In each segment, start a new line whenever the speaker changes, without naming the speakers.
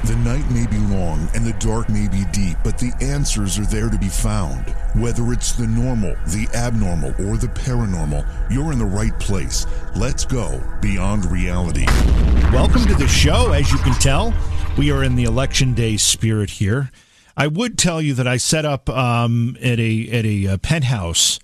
The night may be long and the dark may be deep, but the answers are there to be found. Whether it's the normal, the abnormal, or the paranormal, you're in the right place. Let's go beyond reality.
Welcome to the show. As you can tell, we are in the election day spirit here. I would tell you that I set up at a penthouse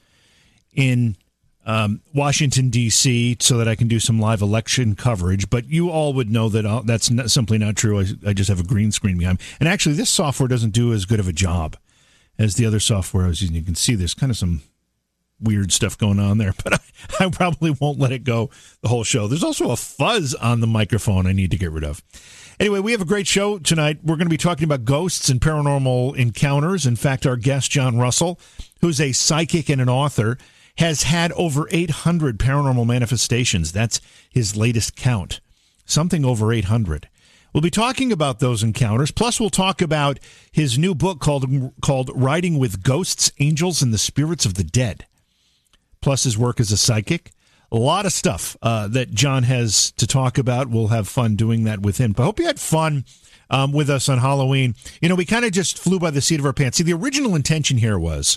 in Washington, D.C., so that I can do some live election coverage. But you all would know that that's simply not true. I just have a green screen behind me. And actually, this software doesn't do as good of a job as the other software I was using. You can see there's kind of some weird stuff going on there, but I probably won't let it go the whole show. There's also a fuzz on the microphone I need to get rid of. Anyway, we have a great show tonight. We're going to be talking about ghosts and paranormal encounters. In fact, our guest, John Russell, who's a psychic and an author, has had over 800 paranormal manifestations. That's his latest count. Something over 800. We'll be talking about those encounters. Plus, we'll talk about his new book called Riding with Ghosts, Angels, and the Spirits of the Dead. Plus, his work as a psychic. A lot of stuff that John has to talk about. We'll have fun doing that with him. But I hope you had fun with us on Halloween. You know, we kind of just flew by the seat of our pants. See, the original intention here was,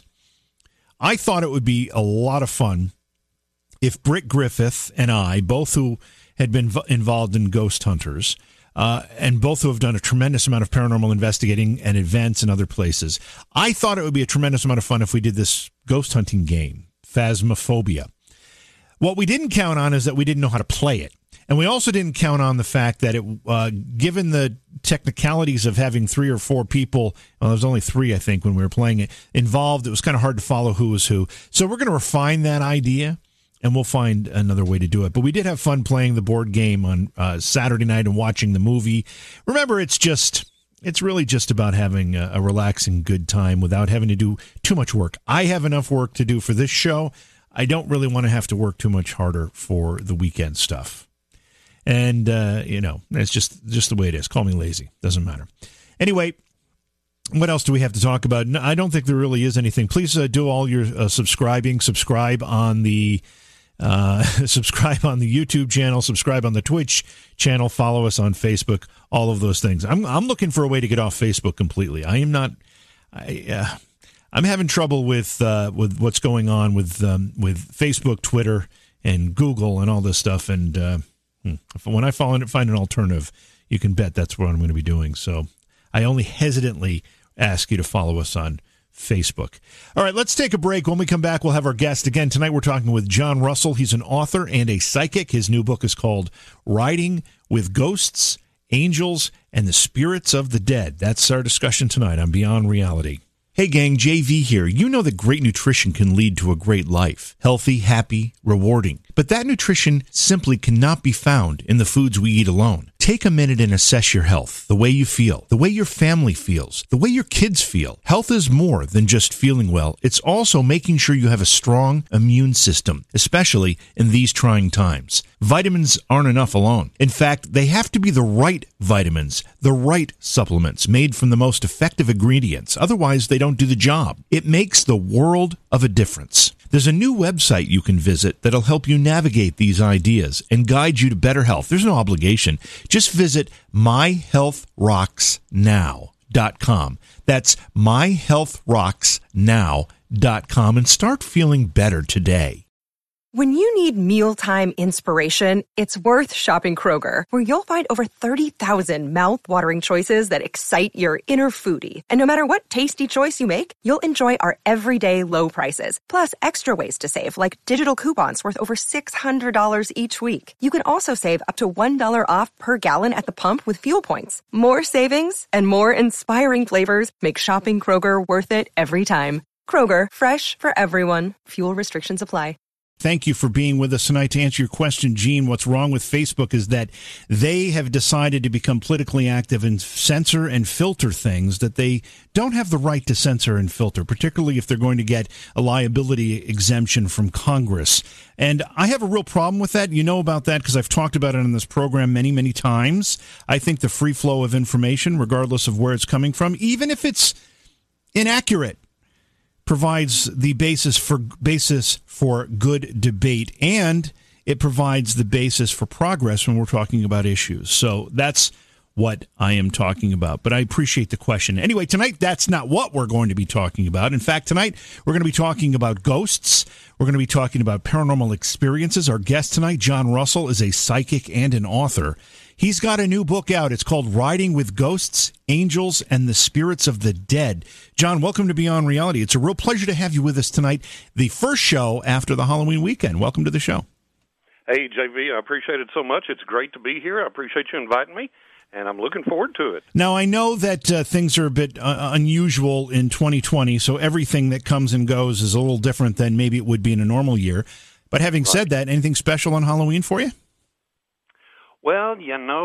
I thought it would be a lot of fun if Britt Griffith and I, both who had been involved in Ghost Hunters, and both who have done a tremendous amount of paranormal investigating and events in other places, I thought it would be a tremendous amount of fun if we did this ghost hunting game, Phasmophobia. What we didn't count on is that we didn't know how to play it. And we also didn't count on the fact that given the technicalities of having 3 or 4 people, well, there was only 3, I think, when we were playing it, involved, it was kind of hard to follow who was who. So we're going to refine that idea, and we'll find another way to do it. But we did have fun playing the board game on Saturday night and watching the movie. Remember, it's really just about having a relaxing, good time without having to do too much work. I have enough work to do for this show. I don't really want to have to work too much harder for the weekend stuff. And, it's just the way it is. Call me lazy. Doesn't matter. Anyway, what else do we have to talk about? No, I don't think there really is anything. Please do all your subscribing. Subscribe on the YouTube channel. Subscribe on the Twitch channel. Follow us on Facebook. All of those things. I'm looking for a way to get off Facebook completely. I am not. I'm having trouble with what's going on with Facebook, Twitter, and Google, and all this stuff. And when I find an alternative, you can bet that's what I'm going to be doing. So I only hesitantly ask you to follow us on Facebook. All right, let's take a break. When we come back, we'll have our guest. Again, tonight we're talking with John Russell. He's an author and a psychic. His new book is called Riding with Ghosts, Angels, and the Spirits of the Dead. That's our discussion tonight on Beyond Reality. Hey gang, JV here. You know that great nutrition can lead to a great life. Healthy, happy, rewarding. But that nutrition simply cannot be found in the foods we eat alone. Take a minute and assess your health, the way you feel, the way your family feels, the way your kids feel. Health is more than just feeling well. It's also making sure you have a strong immune system, especially in these trying times. Vitamins aren't enough alone. In fact, they have to be the right vitamins, the right supplements made from the most effective ingredients. Otherwise, they don't do the job. It makes the world of a difference. There's a new website you can visit that'll help you navigate these ideas and guide you to better health. There's no obligation. Just visit myhealthrocksnow.com. That's myhealthrocksnow.com and start feeling better today.
When you need mealtime inspiration, it's worth shopping Kroger, where you'll find over 30,000 mouth-watering choices that excite your inner foodie. And no matter what tasty choice you make, you'll enjoy our everyday low prices, plus extra ways to save, like digital coupons worth over $600 each week. You can also save up to $1 off per gallon at the pump with fuel points. More savings and more inspiring flavors make shopping Kroger worth it every time. Kroger, fresh for everyone. Fuel restrictions apply.
Thank you for being with us tonight. To answer your question, Gene, what's wrong with Facebook is that they have decided to become politically active and censor and filter things that they don't have the right to censor and filter, particularly if they're going to get a liability exemption from Congress. And I have a real problem with that. You know about that because I've talked about it on this program many, many times. I think the free flow of information, regardless of where it's coming from, even if it's inaccurate, provides the basis for good debate, and it provides the basis for progress when we're talking about issues. So that's what I am talking about. But I appreciate the question. Anyway, tonight, that's not what we're going to be talking about. In fact, tonight, we're going to be talking about ghosts. We're going to be talking about paranormal experiences. Our guest tonight, John Russell, is a psychic and an author. He's got a new book out. It's called Riding with Ghosts, Angels, and the Spirits of the Dead. John, welcome to Beyond Reality. It's a real pleasure to have you with us tonight, the first show after the Halloween weekend. Welcome to the show.
Hey, JV, I appreciate it so much. It's great to be here. I appreciate you inviting me, and I'm looking forward to it.
Now, I know that things are a bit unusual in 2020, so everything that comes and goes is a little different than maybe it would be in a normal year. But having said that, anything special on Halloween for you?
Well,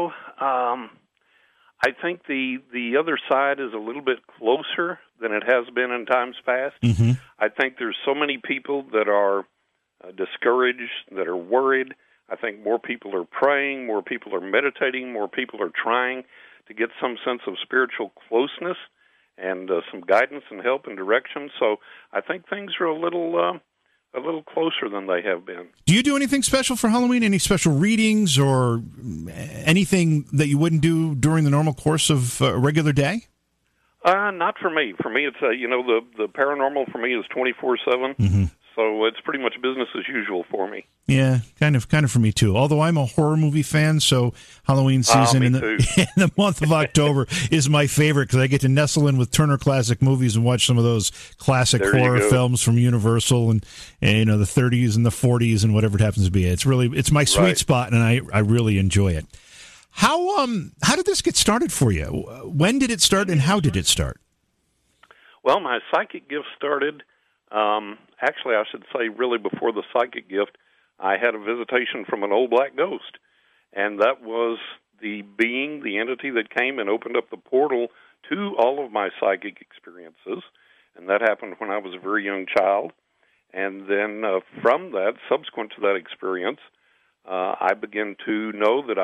I think the other side is a little bit closer than it has been in times past.
Mm-hmm.
I think there's so many people that are discouraged, that are worried. I think more people are praying, more people are meditating, more people are trying to get some sense of spiritual closeness and some guidance and help and direction. So I think things are a little closer than they have been.
Do you do anything special for Halloween? Any special readings or anything that you wouldn't do during the normal course of a regular day?
Not for me. For me, it's the paranormal for me is 24/7.
Mm-hmm.
So it's pretty much business as usual for me.
Yeah, kind of for me too. Although I'm a horror movie fan, so Halloween season in the month of October is my favorite because I get to nestle in with Turner Classic Movies and watch some of those classic horror films from Universal and the 30s and the 40s and whatever it happens to be. It's my sweet spot, and I really enjoy it. How did this get started for you? When did it start, and how did it start?
Well, my psychic gift started. Actually, I should say really before the psychic gift, I had a visitation from an old black ghost, and that was the being, the entity that came and opened up the portal to all of my psychic experiences, and that happened when I was a very young child. And then from that, subsequent to that experience, I began to know that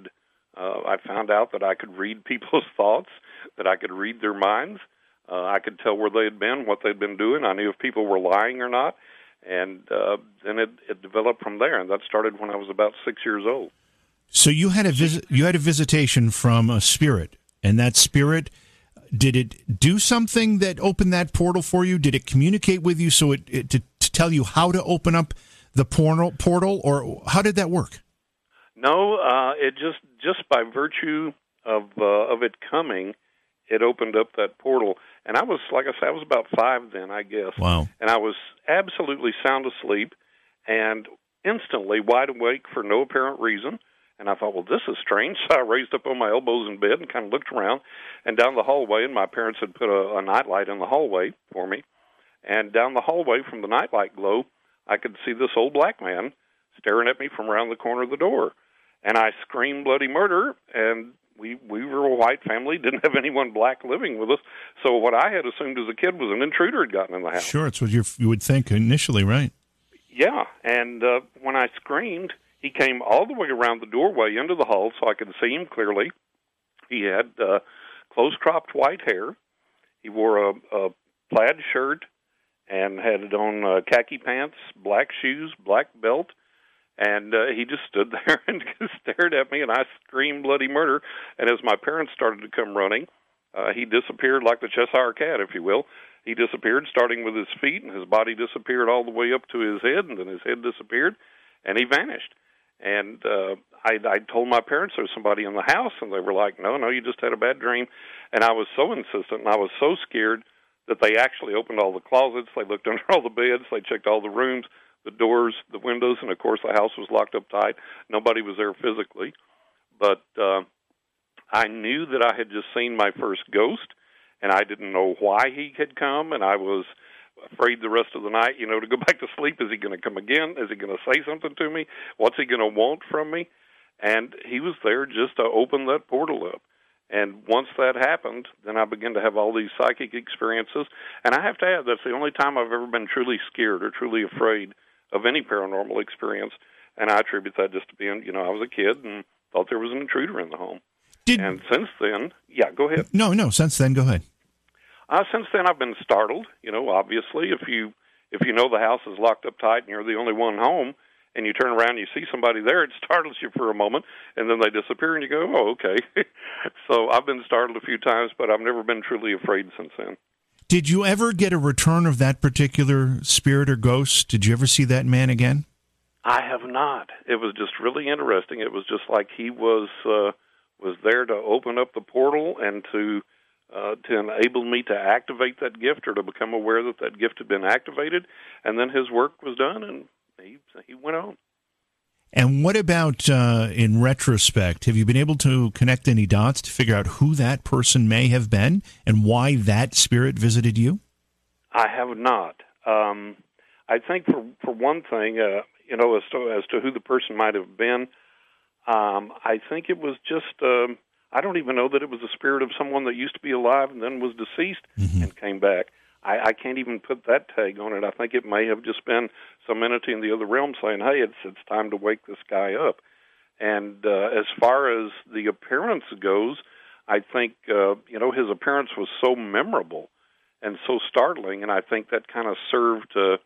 I found out that I could read people's thoughts, that I could read their minds. I could tell where they had been, what they'd been doing. I knew if people were lying or not. And then it developed from there, and that started when I was about 6 years old.
So you had a visitation from a spirit, and that spirit, did it do something that opened that portal for you? Did it communicate with you so to tell you how to open up the portal, or how did that work?
No, it just by virtue of it coming, it opened up that portal. And I was, like I said, I was about 5 then, I guess.
Wow.
And I was absolutely sound asleep and instantly wide awake for no apparent reason. And I thought, well, this is strange. So I raised up on my elbows in bed and kind of looked around and down the hallway. And my parents had put a nightlight in the hallway for me. And down the hallway from the nightlight glow, I could see this old black man staring at me from around the corner of the door. And I screamed bloody murder, and we were a white family, didn't have anyone black living with us. So what I had assumed as a kid was an intruder had gotten in the house.
Sure, it's what you would think initially, right?
Yeah, and when I screamed, he came all the way around the doorway into the hall so I could see him clearly. He had close-cropped white hair. He wore a plaid shirt and had on khaki pants, black shoes, black belt. And he just stood there and stared at me, and I screamed bloody murder. And as my parents started to come running, he disappeared like the Cheshire Cat, if you will. He disappeared, starting with his feet, and his body disappeared all the way up to his head, and then his head disappeared, and he vanished. And I told my parents there was somebody in the house, and they were like, no, you just had a bad dream. And I was so insistent, and I was so scared that they actually opened all the closets, they looked under all the beds, they checked all the rooms, the doors, the windows, and, of course, the house was locked up tight. Nobody was there physically. But I knew that I had just seen my first ghost, and I didn't know why he had come, and I was afraid the rest of the night, to go back to sleep. Is he going to come again? Is he going to say something to me? What's he going to want from me? And he was there just to open that portal up. And once that happened, then I began to have all these psychic experiences. And I have to add, that's the only time I've ever been truly scared or truly afraid of any paranormal experience, and I attribute that just to being, I was a kid and thought there was an intruder in the home. And since then, go ahead.
No, since then, go ahead.
Since then, I've been startled. Obviously, if you know the house is locked up tight and you're the only one home, and you turn around and you see somebody there, it startles you for a moment, and then they disappear, and you go, oh, okay. So I've been startled a few times, but I've never been truly afraid since then.
Did you ever get a return of that particular spirit or ghost? Did you ever see that man again?
I have not. It was just really interesting. It was just like he was there to open up the portal and to enable me to activate that gift or to become aware that that gift had been activated, and then his work was done, and he went on.
And what about in retrospect? Have you been able to connect any dots to figure out who that person may have been and why that spirit visited you?
I have not. I think for one thing, as to who the person might have been, I think it was just, I don't even know that it was the spirit of someone that used to be alive and then was deceased and came back. I can't even put that tag on it. I think it may have just been some entity in the other realm saying, hey, it's time to wake this guy up. And as far as the appearance goes, I think, his appearance was so memorable and so startling, and I think that kind of served to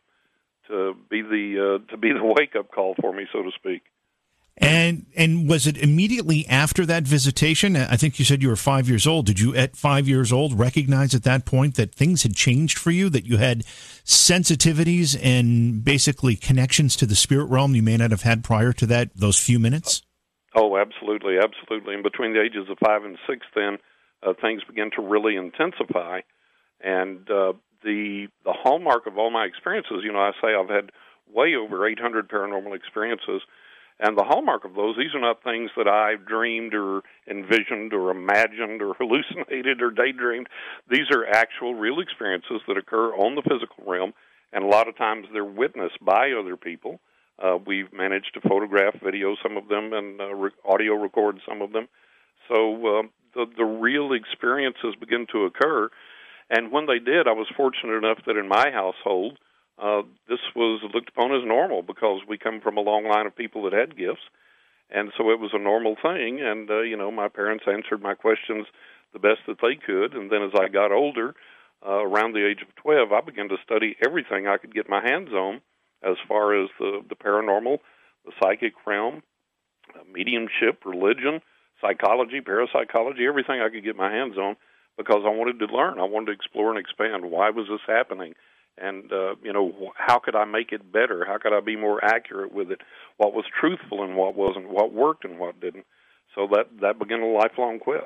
be the wake-up call for me, so to speak.
And was it immediately after that visitation? I think you said you were 5 years old. Did you, at 5 years old, recognize at that point that things had changed for you, that you had sensitivities and basically connections to the spirit realm you may not have had prior to that, those few minutes?
Oh, absolutely, absolutely. And between the ages of 5 and 6, then, things began to really intensify. And the hallmark of all my experiences, I say I've had way over 800 paranormal experiences. And the hallmark of those, these are not things that I've dreamed or envisioned or imagined or hallucinated or daydreamed. These are actual, real experiences that occur on the physical realm, and a lot of times they're witnessed by other people. We've managed to photograph, video some of them, and audio record some of them. So the real experiences begin to occur. And when they did, I was fortunate enough that in my household, this was looked upon as normal because we come from a long line of people that had gifts, and so it was a normal thing. And my parents answered my questions the best that they could. And then as I got older, around the age of 12, I began to study everything I could get my hands on as far as the paranormal, the psychic realm, mediumship, religion, psychology, parapsychology, everything I could get my hands on, because I wanted to learn. I wanted to explore and expand. Why was this happening? And, how could I make it better? How could I be more accurate with it? What was truthful and what wasn't? What worked and what didn't? So that began a lifelong quest.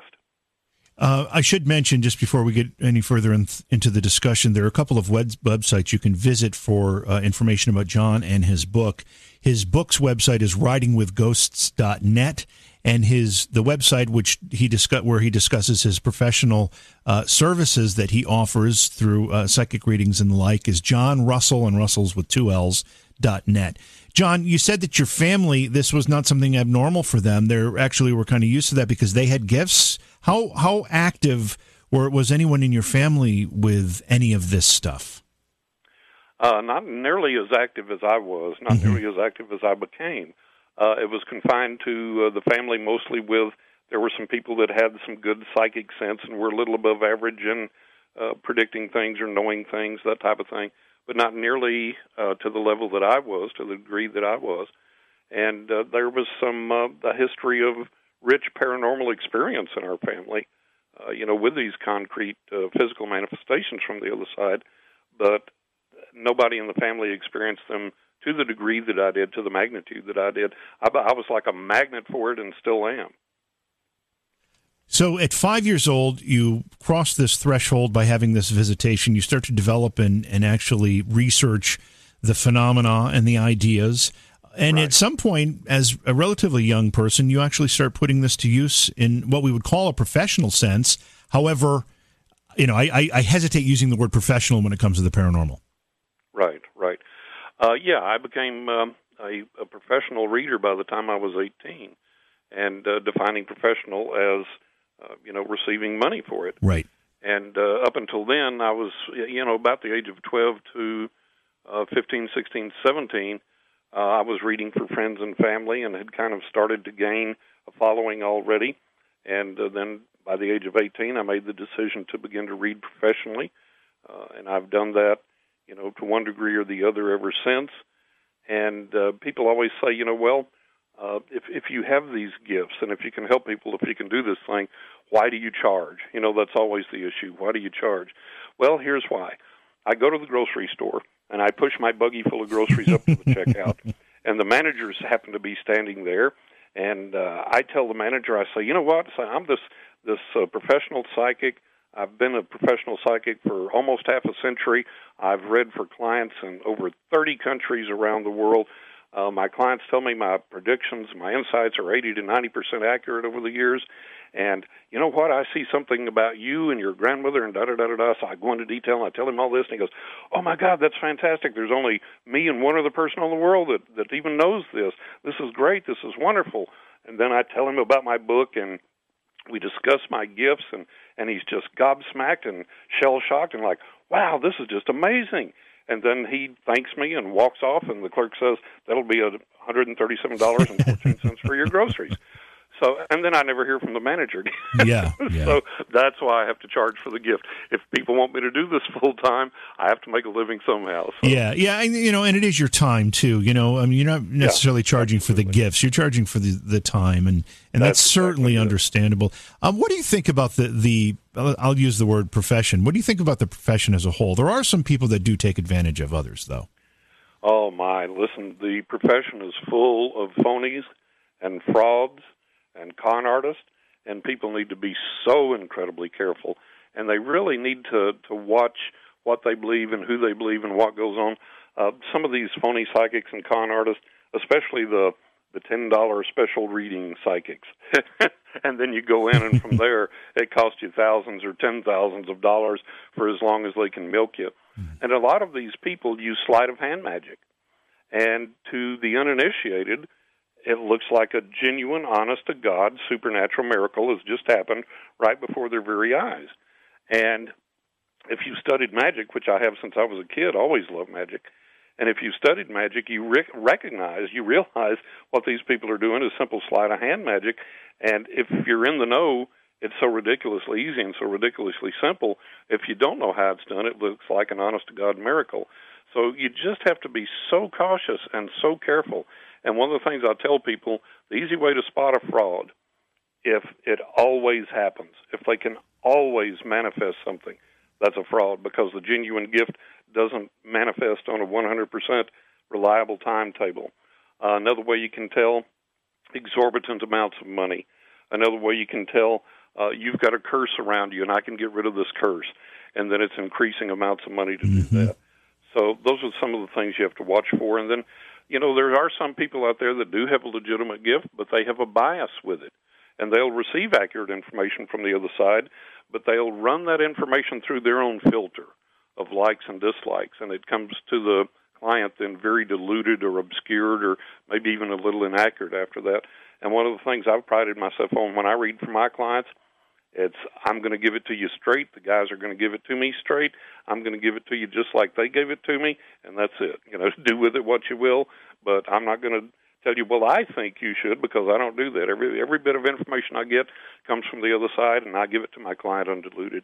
I should mention, just before we get any further into the discussion, there are a couple of websites you can visit for information about John and his book. His book's website is writingwithghosts.net, and the website where he discusses his professional services that he offers through psychic readings and the like is John Russell, and Russell's with 2 L's.net. John, you said that your family, this was not something abnormal for them. They actually were kind of used to that because they had gifts. How active was anyone in your family with any of this stuff?
Not nearly as active as I was, not nearly as active as I became. It was confined to the family mostly there were some people that had some good psychic sense and were a little above average in predicting things or knowing things, that type of thing, but not nearly to the level that I was, to the degree that I was. And there was a history of rich paranormal experience in our family, with these concrete physical manifestations from the other side, but nobody in the family experienced them to the degree that I did, to the magnitude that I did. I was like a magnet for it and still am.
So at 5 years old, you cross this threshold by having this visitation. You start to develop and actually research the phenomena and the ideas. And At some point, as a relatively young person, you actually start putting this to use in what we would call a professional sense. However, I hesitate using the word professional when it comes to the paranormal. Right.
I became a professional reader by the time I was 18, and defining professional as, receiving money for it.
Right.
And up until then, I was, about the age of 12 to 15, 16, 17, I was reading for friends and family and had kind of started to gain a following already. And then by the age of 18, I made the decision to begin to read professionally. And I've done that, to one degree or the other ever since. And people always say, if you have these gifts and if you can help people, if you can do this thing, why do you charge? That's always the issue. Why do you charge? Well, here's why. I go to the grocery store, and I push my buggy full of groceries up to the checkout, and the managers happen to be standing there, and I tell the manager, I say, you know what? I'm this professional psychic. I've been a professional psychic for almost half a century. I've read for clients in over 30 countries around the world. My clients tell me my predictions, my insights are 80 to 90% accurate over the years. And you know what? I see something about you and your grandmother and da-da-da-da-da. So I go into detail and I tell him all this, and he goes, oh, my God, that's fantastic. There's only me and one other person in the world that even knows this. This is great. This is wonderful. And then I tell him about my book, and we discuss my gifts, and he's just gobsmacked and shell-shocked and like, wow, this is just amazing. And then he thanks me and walks off, and the clerk says, that'll be $137.14 for your groceries. So, and then I never hear from the manager again.
Yeah.
So that's why I have to charge for the gift. If people want me to do this full time, I have to make a living somehow. So.
Yeah, and it is your time too. You're not necessarily charging for the gifts; you're charging for the time, and that's certainly exactly understandable. What do you think about the? I'll use the word profession. What do you think about the profession as a whole? There are some people that do take advantage of others, though.
Oh my! Listen, the profession is full of phonies and frauds and con artists, and people need to be so incredibly careful. And they really need to watch what they believe and who they believe and what goes on. Some of these phony psychics and con artists, especially the $10 special reading psychics, and then you go in, and from there it costs you thousands or $10,000s of dollars for as long as they can milk you. And a lot of these people use sleight of hand magic. And to the uninitiated, it looks like a genuine, honest-to-God supernatural miracle has just happened right before their very eyes. And if you've studied magic, which I have since I was a kid, always loved magic, and if you've studied magic, you realize what these people are doing is simple sleight-of-hand magic. And if you're in the know, it's so ridiculously easy and so ridiculously simple. If you don't know how it's done, it looks like an honest-to-God miracle. So you just have to be so cautious and so careful. And one of the things I tell people, the easy way to spot a fraud, if it always happens, if they can always manifest something, that's a fraud, because the genuine gift doesn't manifest on a 100% reliable timetable. Another way you can tell, exorbitant amounts of money. Another way you can tell, you've got a curse around you, and I can get rid of this curse, and then it's increasing amounts of money to do that. So those are some of the things you have to watch for. And then, there are some people out there that do have a legitimate gift, but they have a bias with it. And they'll receive accurate information from the other side, but they'll run that information through their own filter of likes and dislikes, and it comes to the client then very diluted or obscured or maybe even a little inaccurate after that. And one of the things I've prided myself on when I read for my clients, I'm going to give it to you straight. The guys are going to give it to me straight. I'm going to give it to you just like they gave it to me, and that's it. Do with it what you will, but I'm not going to tell you, well, I think you should, because I don't do that. Every bit of information I get comes from the other side, and I give it to my client undiluted.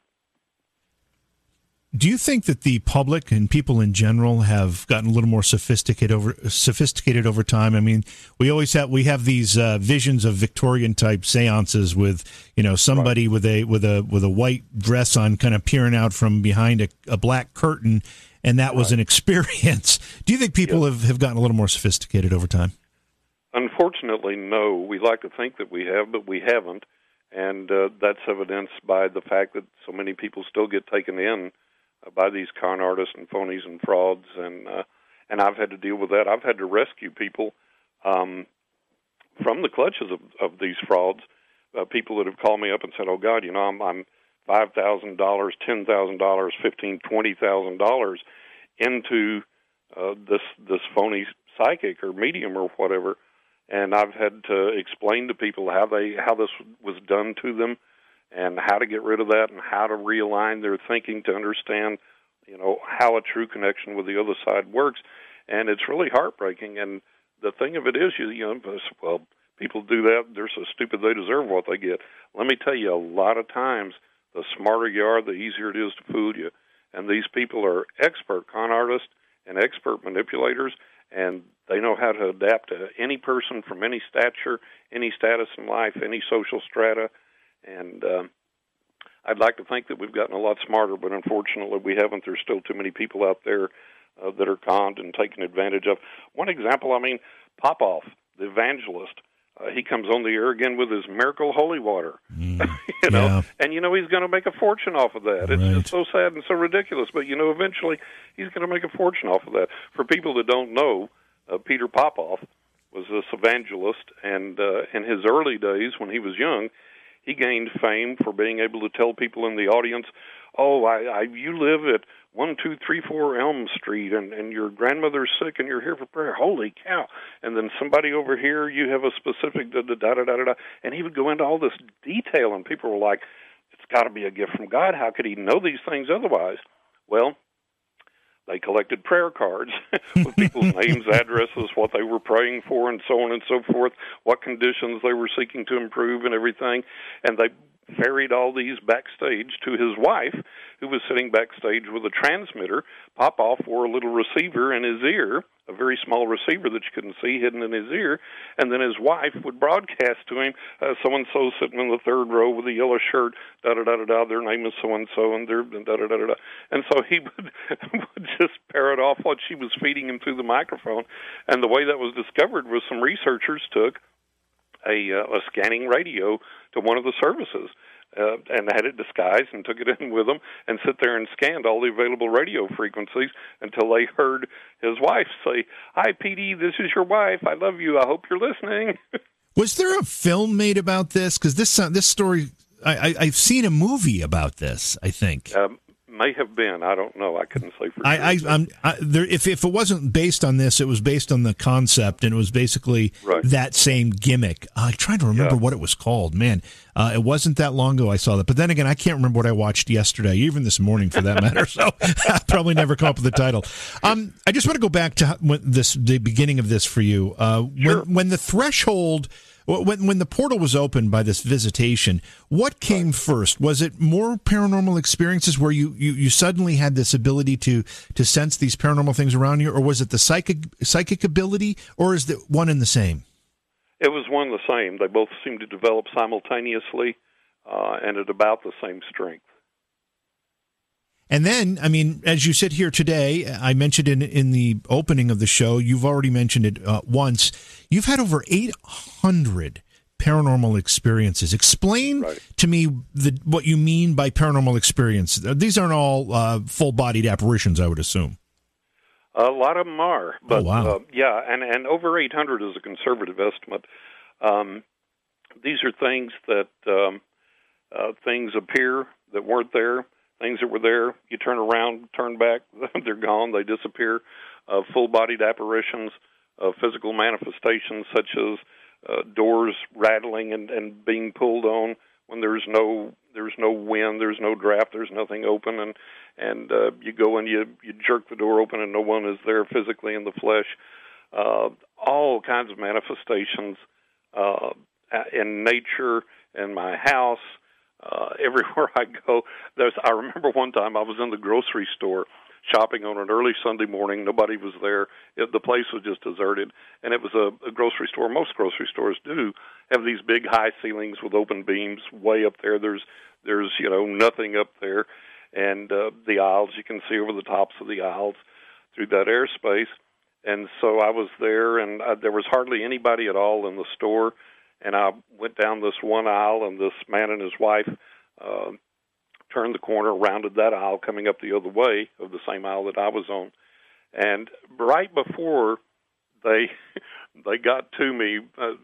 Do you think that the public and people in general have gotten a little more sophisticated over time? I mean, we have these visions of Victorian type seances with somebody right. with a white dress on, kind of peering out from behind a black curtain, and that was right. an experience. Do you think people have gotten a little more sophisticated over time?
Unfortunately, no. We like to think that we have, but we haven't, and that's evidenced by the fact that so many people still get taken in by these con artists and phonies and frauds, and I've had to deal with that. I've had to rescue people from the clutches of these frauds. People that have called me up and said, "Oh God, I'm $5,000, $10,000, $15,000, $20,000 into this phony psychic or medium or whatever," and I've had to explain to people how this was done to them, and how to get rid of that, and how to realign their thinking to understand, how a true connection with the other side works. And it's really heartbreaking. And the thing of it is, well, people do that. They're so stupid they deserve what they get. Let me tell you, a lot of times, the smarter you are, the easier it is to fool you. And these people are expert con artists and expert manipulators, and they know how to adapt to any person from any stature, any status in life, any social strata, and I'd like to think that we've gotten a lot smarter, but unfortunately we haven't. There's still too many people out there that are conned and taken advantage of. One example, Popoff, the evangelist, he comes on the air again with his miracle holy water, and he's going to make a fortune off of that. It's just so sad and so ridiculous, but eventually he's going to make a fortune off of that. For people that don't know, Peter Popoff was this evangelist, and in his early days when he was young, he gained fame for being able to tell people in the audience, you live at 1234 Elm Street, and your grandmother's sick, and you're here for prayer. Holy cow! And then somebody over here, you have a specific da-da-da-da-da-da. And he would go into all this detail, and people were like, it's got to be a gift from God. How could he know these things otherwise? Well, they collected prayer cards with people's names, addresses, what they were praying for, and so on and so forth, what conditions they were seeking to improve and everything. And they ferried all these backstage to his wife, who was sitting backstage with a transmitter. Popoff wore a little receiver in his ear, a very small receiver that you couldn't see hidden in his ear, and then his wife would broadcast to him, so-and-so sitting in the third row with a yellow shirt, da-da-da-da-da, their name is so-and-so, and they're da-da-da-da-da. And so he would just parrot off what she was feeding him through the microphone. And the way that was discovered was some researchers took a scanning radio to one of the services and had it disguised and took it in with them and sit there and scanned all the available radio frequencies until they heard his wife say, "Hi, Petey, this is your wife. I love you. I hope you're listening."
Was there a film made about this? Because this story, I've seen a movie about this, I think.
May have been. I don't know. I couldn't say for sure.
If it wasn't based on this, it was based on the concept, and it was basically that same gimmick. I'm trying to remember what it was called. Man, it wasn't that long ago I saw that. But then again, I can't remember what I watched yesterday, even this morning for that matter. So I'll probably never come up with the title. I just want to go back to the beginning of this for you. When the threshold... When the portal was opened by this visitation, what came first? Was it more paranormal experiences where you suddenly had this ability to sense these paranormal things around you, or was it the psychic ability, or is it one and the same?
It was one and the same. They both seemed to develop simultaneously and at about the same strength.
And then, as you sit here today, I mentioned in the opening of the show, you've already mentioned it once, you've had over 800 paranormal experiences. Explain to me what you mean by paranormal experience. These aren't all full-bodied apparitions, I would assume.
A lot of them are. But, and over 800 is a conservative estimate. These are things that things appear that weren't there. Things that were there, you turn around, turn back, they're gone, they disappear. Full-bodied apparitions, physical manifestations such as doors rattling and being pulled on when there's no wind, there's no draft, there's nothing open, and you go and you jerk the door open and no one is there physically in the flesh. All kinds of manifestations in nature, in my house. Everywhere I go, I remember one time I was in the grocery store shopping on an early Sunday morning. Nobody was there. The place was just deserted, and it was a grocery store. Most grocery stores do have these big high ceilings with open beams way up there. There's nothing up there, and the aisles, you can see over the tops of the aisles through that airspace. And so I was there, and there was hardly anybody at all in the store. And I went down this one aisle, and this man and his wife turned the corner, rounded that aisle, coming up the other way of the same aisle that I was on. And right before they got to me,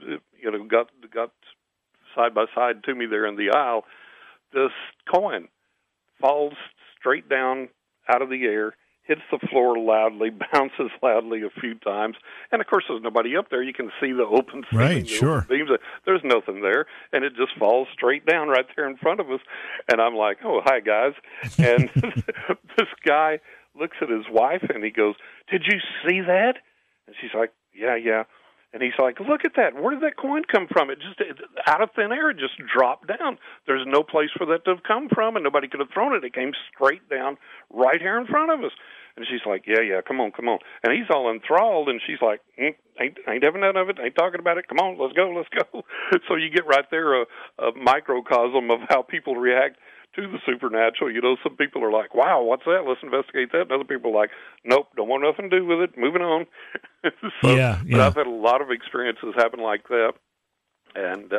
got side by side to me there in the aisle, this coin falls straight down out of the air, hits the floor loudly, bounces loudly a few times, and of course there's nobody up there. You can see the open ceiling, open beams. There's nothing there, and it just falls straight down right there in front of us. And I'm like, "Oh, hi guys!" And this guy looks at his wife and he goes, "Did you see that?" And she's like, "Yeah." And he's like, look at that. Where did that coin come from? It just, out of thin air, it just dropped down. There's no place for that to have come from, and nobody could have thrown it. It came straight down right here in front of us. And she's like, yeah, come on. And he's all enthralled, and she's like, ain't having none of it, ain't talking about it. Come on, let's go. So you get right there a microcosm of how people react to the supernatural. You know, some people are like, wow, what's that? Let's investigate that. And other people are like, nope, don't want nothing to do with it. Moving on.
Yeah.
But I've had a lot of experiences happen like that. And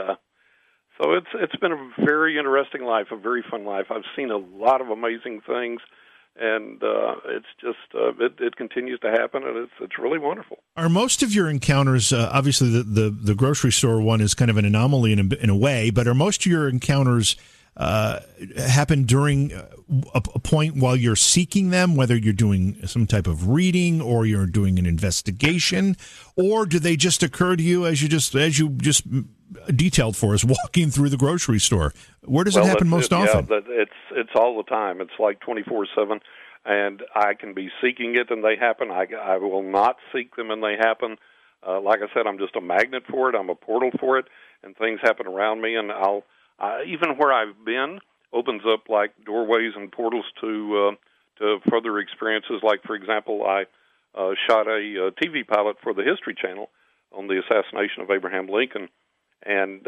so it's been a very interesting life, a very fun life. I've seen a lot of amazing things. And it's just it continues to happen, and it's really wonderful.
Are most of your encounters obviously the grocery store one is kind of an anomaly in a way, but are most of your encounters happen during a point while you're seeking them, whether you're doing some type of reading or you're doing an investigation, or do they just occur to you as you just detailed for us, walking through the grocery store? Where does it happen most often?
Yeah, it's all the time. It's like 24/7, and I can be seeking it and they happen. I will not seek them and they happen. Like I said, I'm just a magnet for it. I'm a portal for it, and things happen around me. And I'll even where I've been opens up like doorways and portals to further experiences. Like, for example, I shot a TV pilot for the History Channel on the assassination of Abraham Lincoln. And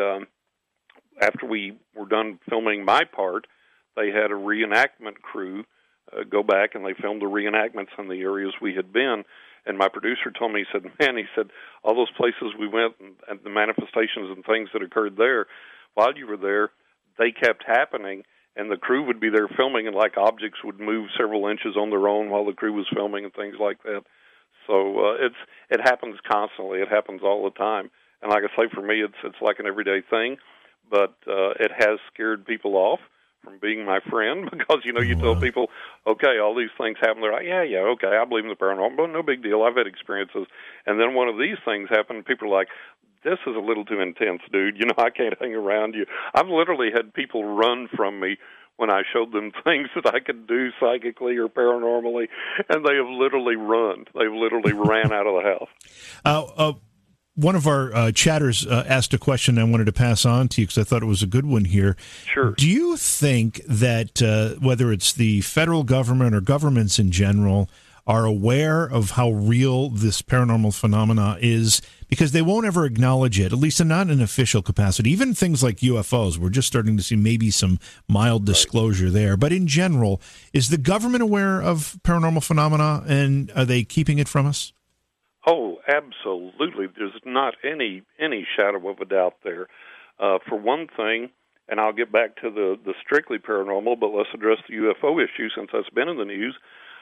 after we were done filming my part, they had a reenactment crew go back, and they filmed the reenactments in the areas we had been. And my producer told me, he said, all those places we went and the manifestations and things that occurred there, while you were there, they kept happening, and the crew would be there filming, and like objects would move several inches on their own while the crew was filming and things like that. So it happens constantly. It happens all the time. And like I say, for me, it's like an everyday thing, but it has scared people off from being my friend because, you tell people, okay, all these things happen. They're like, yeah, okay, I believe in the paranormal, but no big deal. I've had experiences. And then one of these things happen, and people are like, this is a little too intense, dude. I can't hang around you. I've literally had people run from me when I showed them things that I could do psychically or paranormally, and they have literally run. They've literally ran out of the house.
One of our chatters asked a question I wanted to pass on to you because I thought it was a good one here.
Sure.
Do you think that whether it's the federal government or governments in general are aware of how real this paranormal phenomena is because they won't ever acknowledge it, at least not in an official capacity? Even things like UFOs, we're just starting to see maybe some mild disclosure there. But in general, is the government aware of paranormal phenomena, and are they keeping it from us?
Oh, absolutely. There's not any shadow of a doubt there. For one thing, and I'll get back to the strictly paranormal, but let's address the UFO issue since that's been in the news.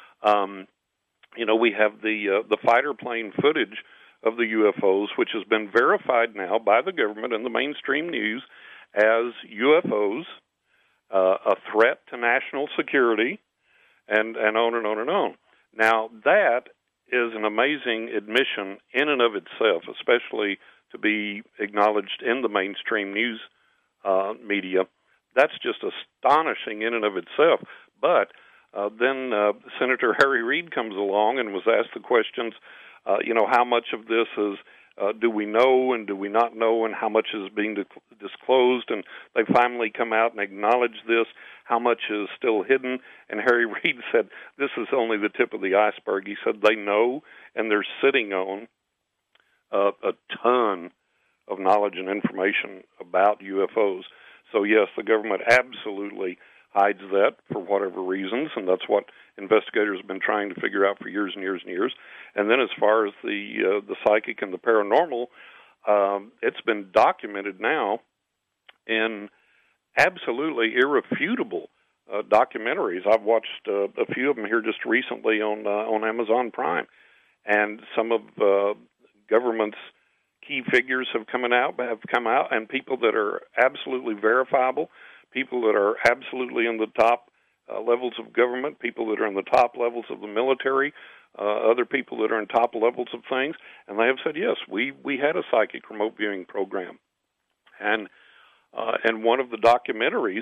We have the fighter plane footage of the UFOs, which has been verified now by the government and the mainstream news as UFOs, a threat to national security, and on and on and on. Now, that is an amazing admission in and of itself, especially to be acknowledged in the mainstream news media. That's just astonishing in and of itself. But then Senator Harry Reid comes along and was asked the questions, how much of this is do we know and do we not know, and how much is being disclosed? And they finally come out and acknowledge this. How much is still hidden? And Harry Reid said, this is only the tip of the iceberg. He said they know, and they're sitting on a ton of knowledge and information about UFOs. So, yes, the government absolutely hides that for whatever reasons, and that's what investigators have been trying to figure out for years and years and years. And then as far as the psychic and the paranormal, it's been documented now in absolutely irrefutable documentaries. I've watched a few of them here just recently on Amazon Prime, and some of government's key figures have come out, and people that are absolutely verifiable, people that are absolutely in the top levels of government, people that are in the top levels of the military, other people that are in top levels of things, and they have said, yes, we had a psychic remote viewing program. And one of the documentaries,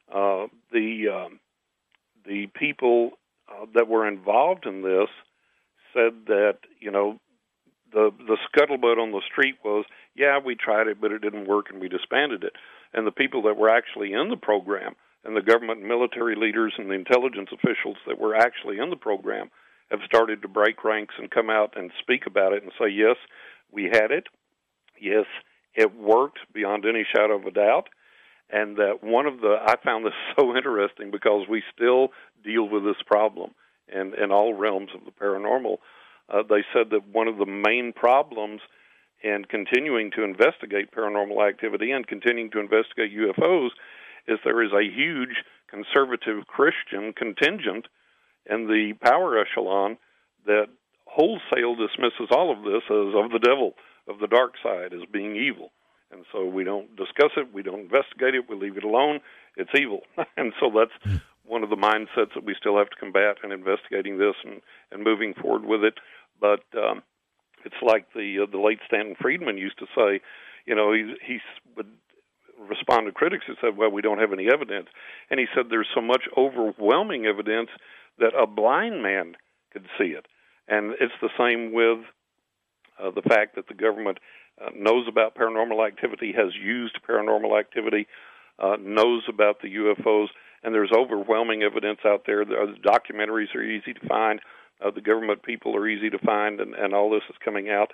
the people that were involved in this said that, the scuttlebutt on the street was, yeah, we tried it, but it didn't work, and we disbanded it. And the people that were actually in the program, and the government and military leaders and the intelligence officials that were actually in the program, have started to break ranks and come out and speak about it and say, yes, we had it. Yes, it worked beyond any shadow of a doubt. And that I found this so interesting because we still deal with this problem in all realms of the paranormal. They said that one of the main problems in continuing to investigate paranormal activity and continuing to investigate UFOs is there is a huge conservative Christian contingent in the power echelon that wholesale dismisses all of this as of the devil, of the dark side, as being evil. And so we don't discuss it, we don't investigate it, we leave it alone, it's evil. And so that's one of the mindsets that we still have to combat in investigating this and moving forward with it. But it's like the late Stanton Friedman used to say, you know, he would respond to critics who said, well, we don't have any evidence. And he said there's so much overwhelming evidence that a blind man could see it. And it's the same with the fact that the government knows about paranormal activity, has used paranormal activity, knows about the UFOs, and there's overwhelming evidence out there. The documentaries are easy to find. The government people are easy to find, and all this is coming out.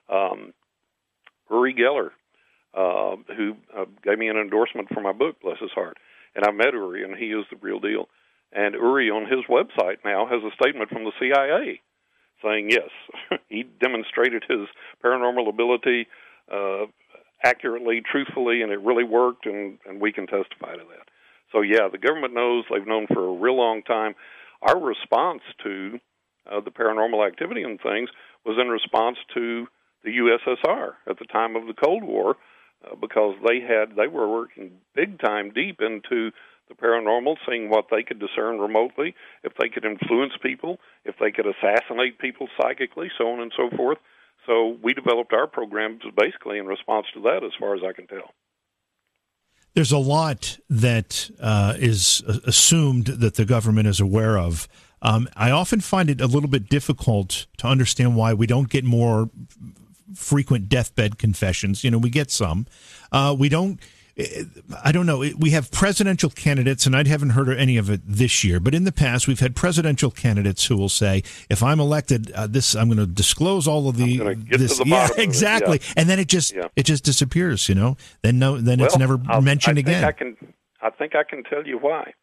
Uri Geller, who gave me an endorsement for my book, bless his heart. And I met Uri, and he is the real deal. And Uri, on his website now, has a statement from the CIA saying, yes, he demonstrated his paranormal ability accurately, truthfully, and it really worked, and we can testify to that. So, yeah, the government knows. They've known for a real long time. Our response to the paranormal activity and things was in response to the USSR at the time of the Cold War, because they were working big time deep into the paranormal, seeing what they could discern remotely, if they could influence people, if they could assassinate people psychically, so on and so forth. So we developed our programs basically in response to that, as far as I can tell.
There's a lot that is assumed that the government is aware of. I often find it a little bit difficult to understand why we don't get more frequent deathbed confessions. You know, we get some. We don't. I don't know. We have presidential candidates, and I haven't heard of any of it this year. But in the past, we've had presidential candidates who will say, "If I'm elected, I'm going to disclose all of the this." Yeah, exactly. Yeah. And then it just disappears. You know. Then it's never mentioned again.
I think I can tell you why.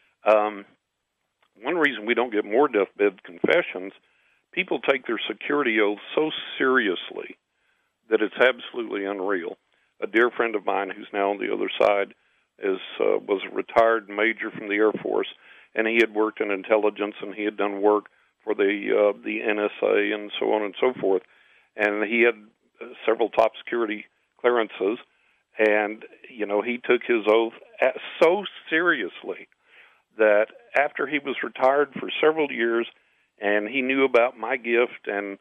One reason we don't get more deathbed confessions: people take their security oath so seriously that it's absolutely unreal. A dear friend of mine who's now on the other side was a retired major from the Air Force, and he had worked in intelligence, and he had done work for the NSA and so on and so forth. And he had several top security clearances, and, you know, he took his oath so seriously that after he was retired for several years, and he knew about my gift and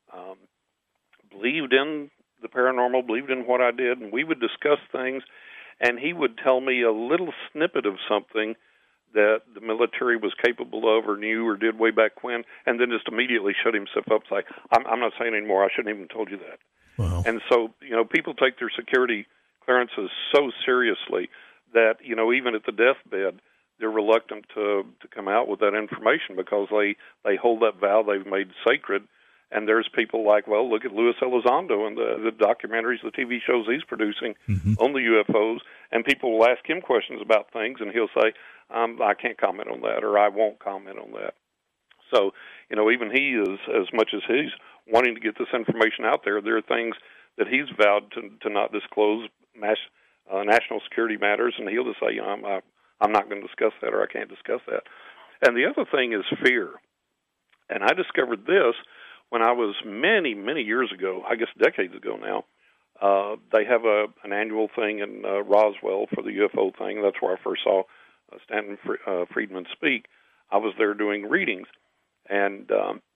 believed in the paranormal, believed in what I did, and we would discuss things, and he would tell me a little snippet of something that the military was capable of or knew or did way back when, and then just immediately shut himself up, like, I'm not saying anymore, I shouldn't even told you that.
Wow.
And so, you know, people take their security clearances so seriously that, you know, even at the deathbed, they're reluctant to come out with that information because they hold that vow they've made sacred. And there's people like, well, look at Luis Elizondo and the documentaries, the TV shows he's producing on the UFOs, and people will ask him questions about things, and he'll say, I can't comment on that, or I won't comment on that. So, you know, even he is, as much as he's wanting to get this information out there, there are things that he's vowed to not disclose, national security matters, and he'll just say, I'm not going to discuss that, or I can't discuss that. And the other thing is fear. And I discovered this when I was many, many years ago, I guess decades ago now. They have an annual thing in Roswell for the UFO thing. That's where I first saw Stanton Friedman speak. I was there doing readings. And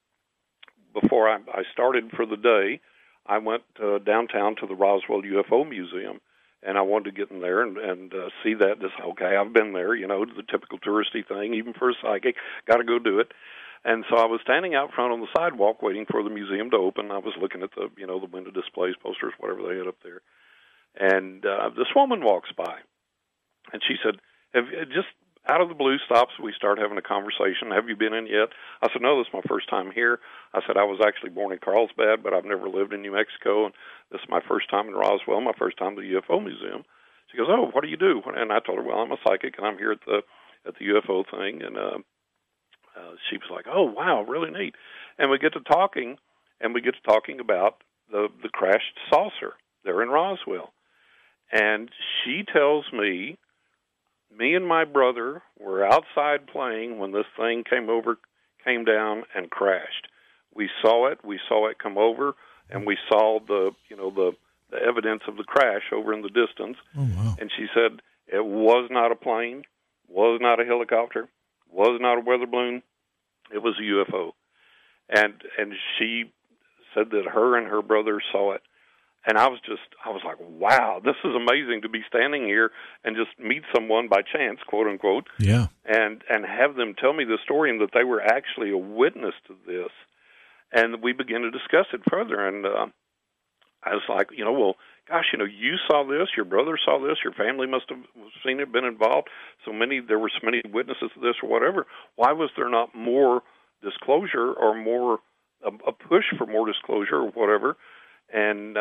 before I started for the day, I went downtown to the Roswell UFO Museum. And I wanted to get in there and see that. Just, okay, I've been there, you know, the typical touristy thing, even for a psychic, got to go do it. And so I was standing out front on the sidewalk waiting for the museum to open. I was looking at the window displays, posters, whatever they had up there. And this woman walks by, and she said, just out of the blue stops, we start having a conversation. Have you been in yet? I said, no, this is my first time here. I said, I was actually born in Carlsbad, but I've never lived in New Mexico, and this is my first time in Roswell, my first time at the UFO Museum. She goes, oh, what do you do? And I told her, well, I'm a psychic, and I'm here at the UFO thing. And she was like, oh, wow, really neat. And we get to talking about the crashed saucer there in Roswell. And she tells me and my brother were outside playing when this thing came down and crashed. We saw it come over, and we saw the evidence of the crash over in the distance.
Oh, wow.
And she said it was not a plane, was not a helicopter, was not a weather balloon. It was a UFO. And she said that her and her brother saw it. And I was like, wow, this is amazing to be standing here and just meet someone by chance, quote unquote,
yeah,
and have them tell me the story and that they were actually a witness to this. And we began to discuss it further. And I was like, well, gosh, you saw this, your brother saw this, your family must have seen it, been involved. There were so many witnesses to this or whatever. Why was there not more disclosure or more a push for more disclosure or whatever? And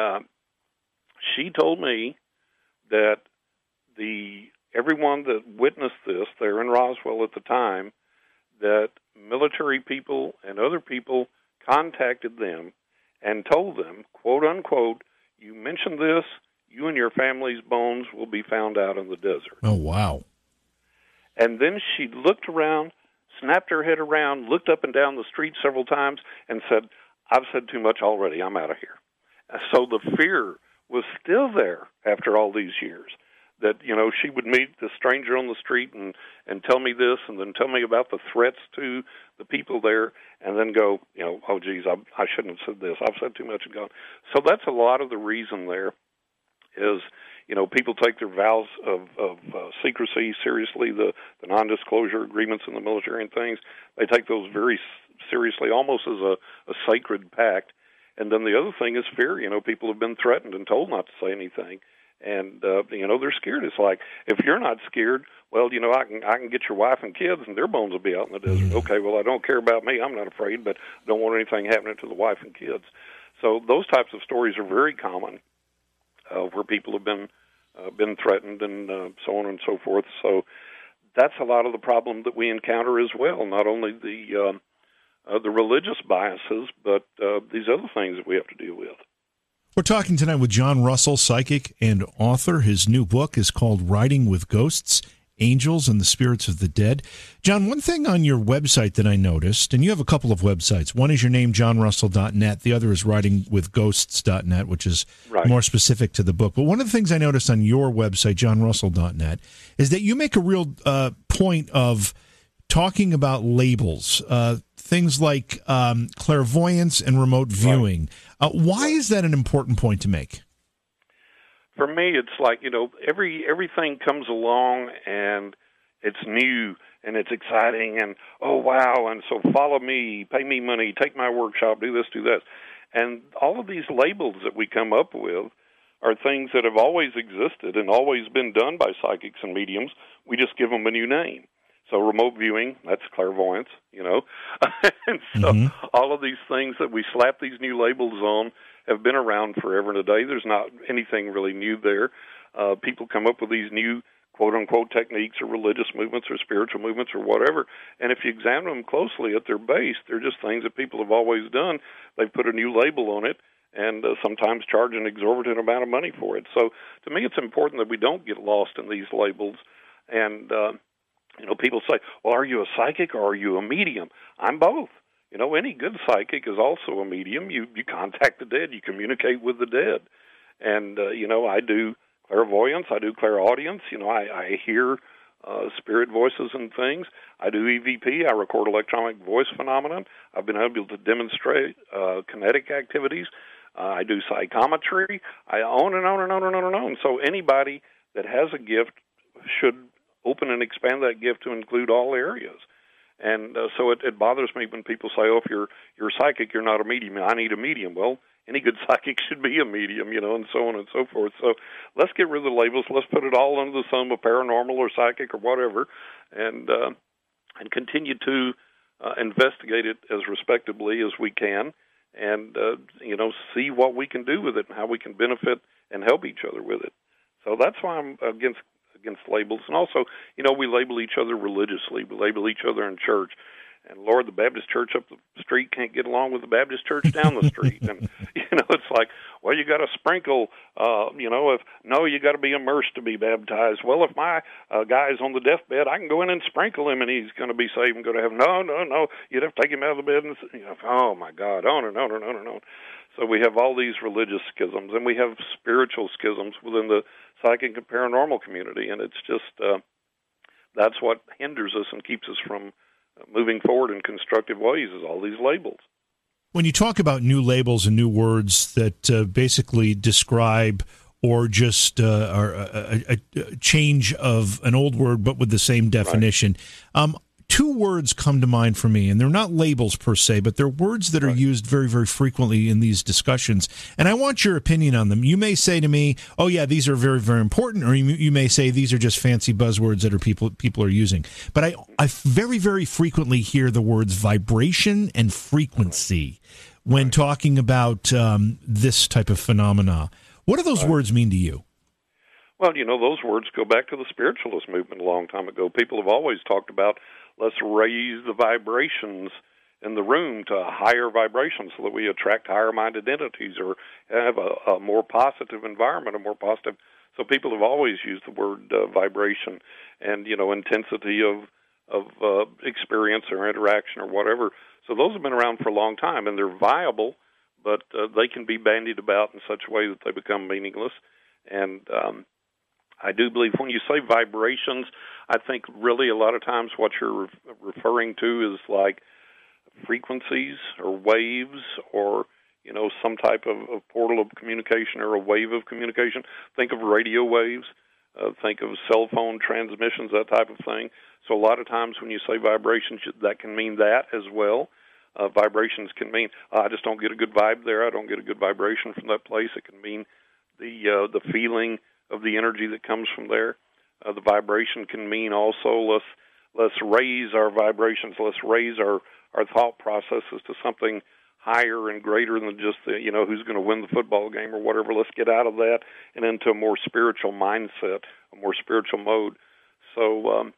she told me that everyone that witnessed this there in Roswell at the time, that military people and other people contacted them and told them, quote unquote, you mentioned this, you and your family's bones will be found out in the desert.
Oh, wow.
And then she looked around, snapped her head around, looked up and down the street several times, and said, I've said too much already, I'm out of here. So the fear was still there after all these years, that, she would meet the stranger on the street and tell me this and then tell me about the threats to the people there and then go, oh, geez, I shouldn't have said this. I've said too much and gone. So that's a lot of the reason there is, people take their vows of secrecy seriously, the non-disclosure agreements in the military and things. They take those very seriously, almost as a sacred pact. And then the other thing is fear. People have been threatened and told not to say anything. And, they're scared. It's like, if you're not scared, well, I can get your wife and kids and their bones will be out in the desert. Okay, well, I don't care about me. I'm not afraid, but I don't want anything happening to the wife and kids. So those types of stories are very common where people have been threatened and so on and so forth. So that's a lot of the problem that we encounter as well, not only the religious biases, but these other things that we have to deal with.
We're talking tonight with John Russell, psychic and author. His new book is called Riding with Ghosts, Angels and the Spirits of the Dead. John, one thing on your website that I noticed, and you have a couple of websites. One is your name, johnrussell.net. The other is ridingwithghosts.net, which is more specific to the book. But one of the things I noticed on your website, johnrussell.net, is that you make a real point of talking about labels, things like clairvoyance and remote viewing. Why is that an important point to make?
For me, it's like, everything comes along and it's new and it's exciting and, oh, wow, and so follow me, pay me money, take my workshop, do this, do that. And all of these labels that we come up with are things that have always existed and always been done by psychics and mediums. We just give them a new name. So remote viewing, that's clairvoyance, and so all of these things that we slap these new labels on have been around forever and a day. There's not anything really new there. People come up with these new quote-unquote techniques or religious movements or spiritual movements or whatever, and if you examine them closely at their base, they're just things that people have always done. They've put a new label on it and sometimes charge an exorbitant amount of money for it. So to me, it's important that we don't get lost in these labels. And people say, well, are you a psychic or are you a medium? I'm both. Any good psychic is also a medium. You contact the dead. You communicate with the dead. And, I do clairvoyance. I do clairaudience. I hear spirit voices and things. I do EVP. I record electronic voice phenomenon. I've been able to demonstrate kinetic activities. I do psychometry. I on and on and on and on and on. So anybody that has a gift should open and expand that gift to include all areas. And so it bothers me when people say, "Oh, if you're psychic, you're not a medium." I need a medium. Well, any good psychic should be a medium, and so on and so forth. So let's get rid of the labels. Let's put it all under the sum of paranormal or psychic or whatever, and continue to investigate it as respectably as we can, and see what we can do with it and how we can benefit and help each other with it. So that's why I'm against labels. And also, we label each other religiously. We label each other in church. And Lord, the Baptist church up the street can't get along with the Baptist church down the street. And, it's like, well, you got to sprinkle, you got to be immersed to be baptized. Well, if my guy's on the deathbed, I can go in and sprinkle him and he's going to be saved and go to heaven. No. You'd have to take him out of the bed and, oh my God, on and on and on and on. So we have all these religious schisms, and we have spiritual schisms within the psychic and paranormal community. And it's just, that's what hinders us and keeps us from moving forward in constructive ways, is all these labels.
When you talk about new labels and new words that basically describe or just are a change of an old word but with the same definition, right. Two words come to mind for me, and they're not labels per se, but they're words that are used very, very frequently in these discussions. And I want your opinion on them. You may say to me, oh, yeah, these are very, very important, or you may say these are just fancy buzzwords that people are using. But I very, very frequently hear the words vibration and frequency when talking about this type of phenomena. What do those words mean to you?
Well, those words go back to the spiritualist movement a long time ago. People have always talked about, let's raise the vibrations in the room to a higher vibration so that we attract higher-minded entities or have a more positive environment, So people have always used the word vibration and, intensity of experience or interaction or whatever. So those have been around for a long time, and they're viable, but they can be bandied about in such a way that they become meaningless. And I do believe when you say vibrations, I think really a lot of times what you're referring to is like frequencies or waves or, some type of portal of communication or a wave of communication. Think of radio waves. Think of cell phone transmissions, that type of thing. So a lot of times when you say vibrations, that can mean that as well. Vibrations can mean, I just don't get a good vibe there. I don't get a good vibration from that place. It can mean the feeling of the energy that comes from there. The vibration can mean also let's raise our vibrations, let's raise our thought processes to something higher and greater than just who's going to win the football game or whatever. Let's get out of that and into a more spiritual mindset, a more spiritual mode. So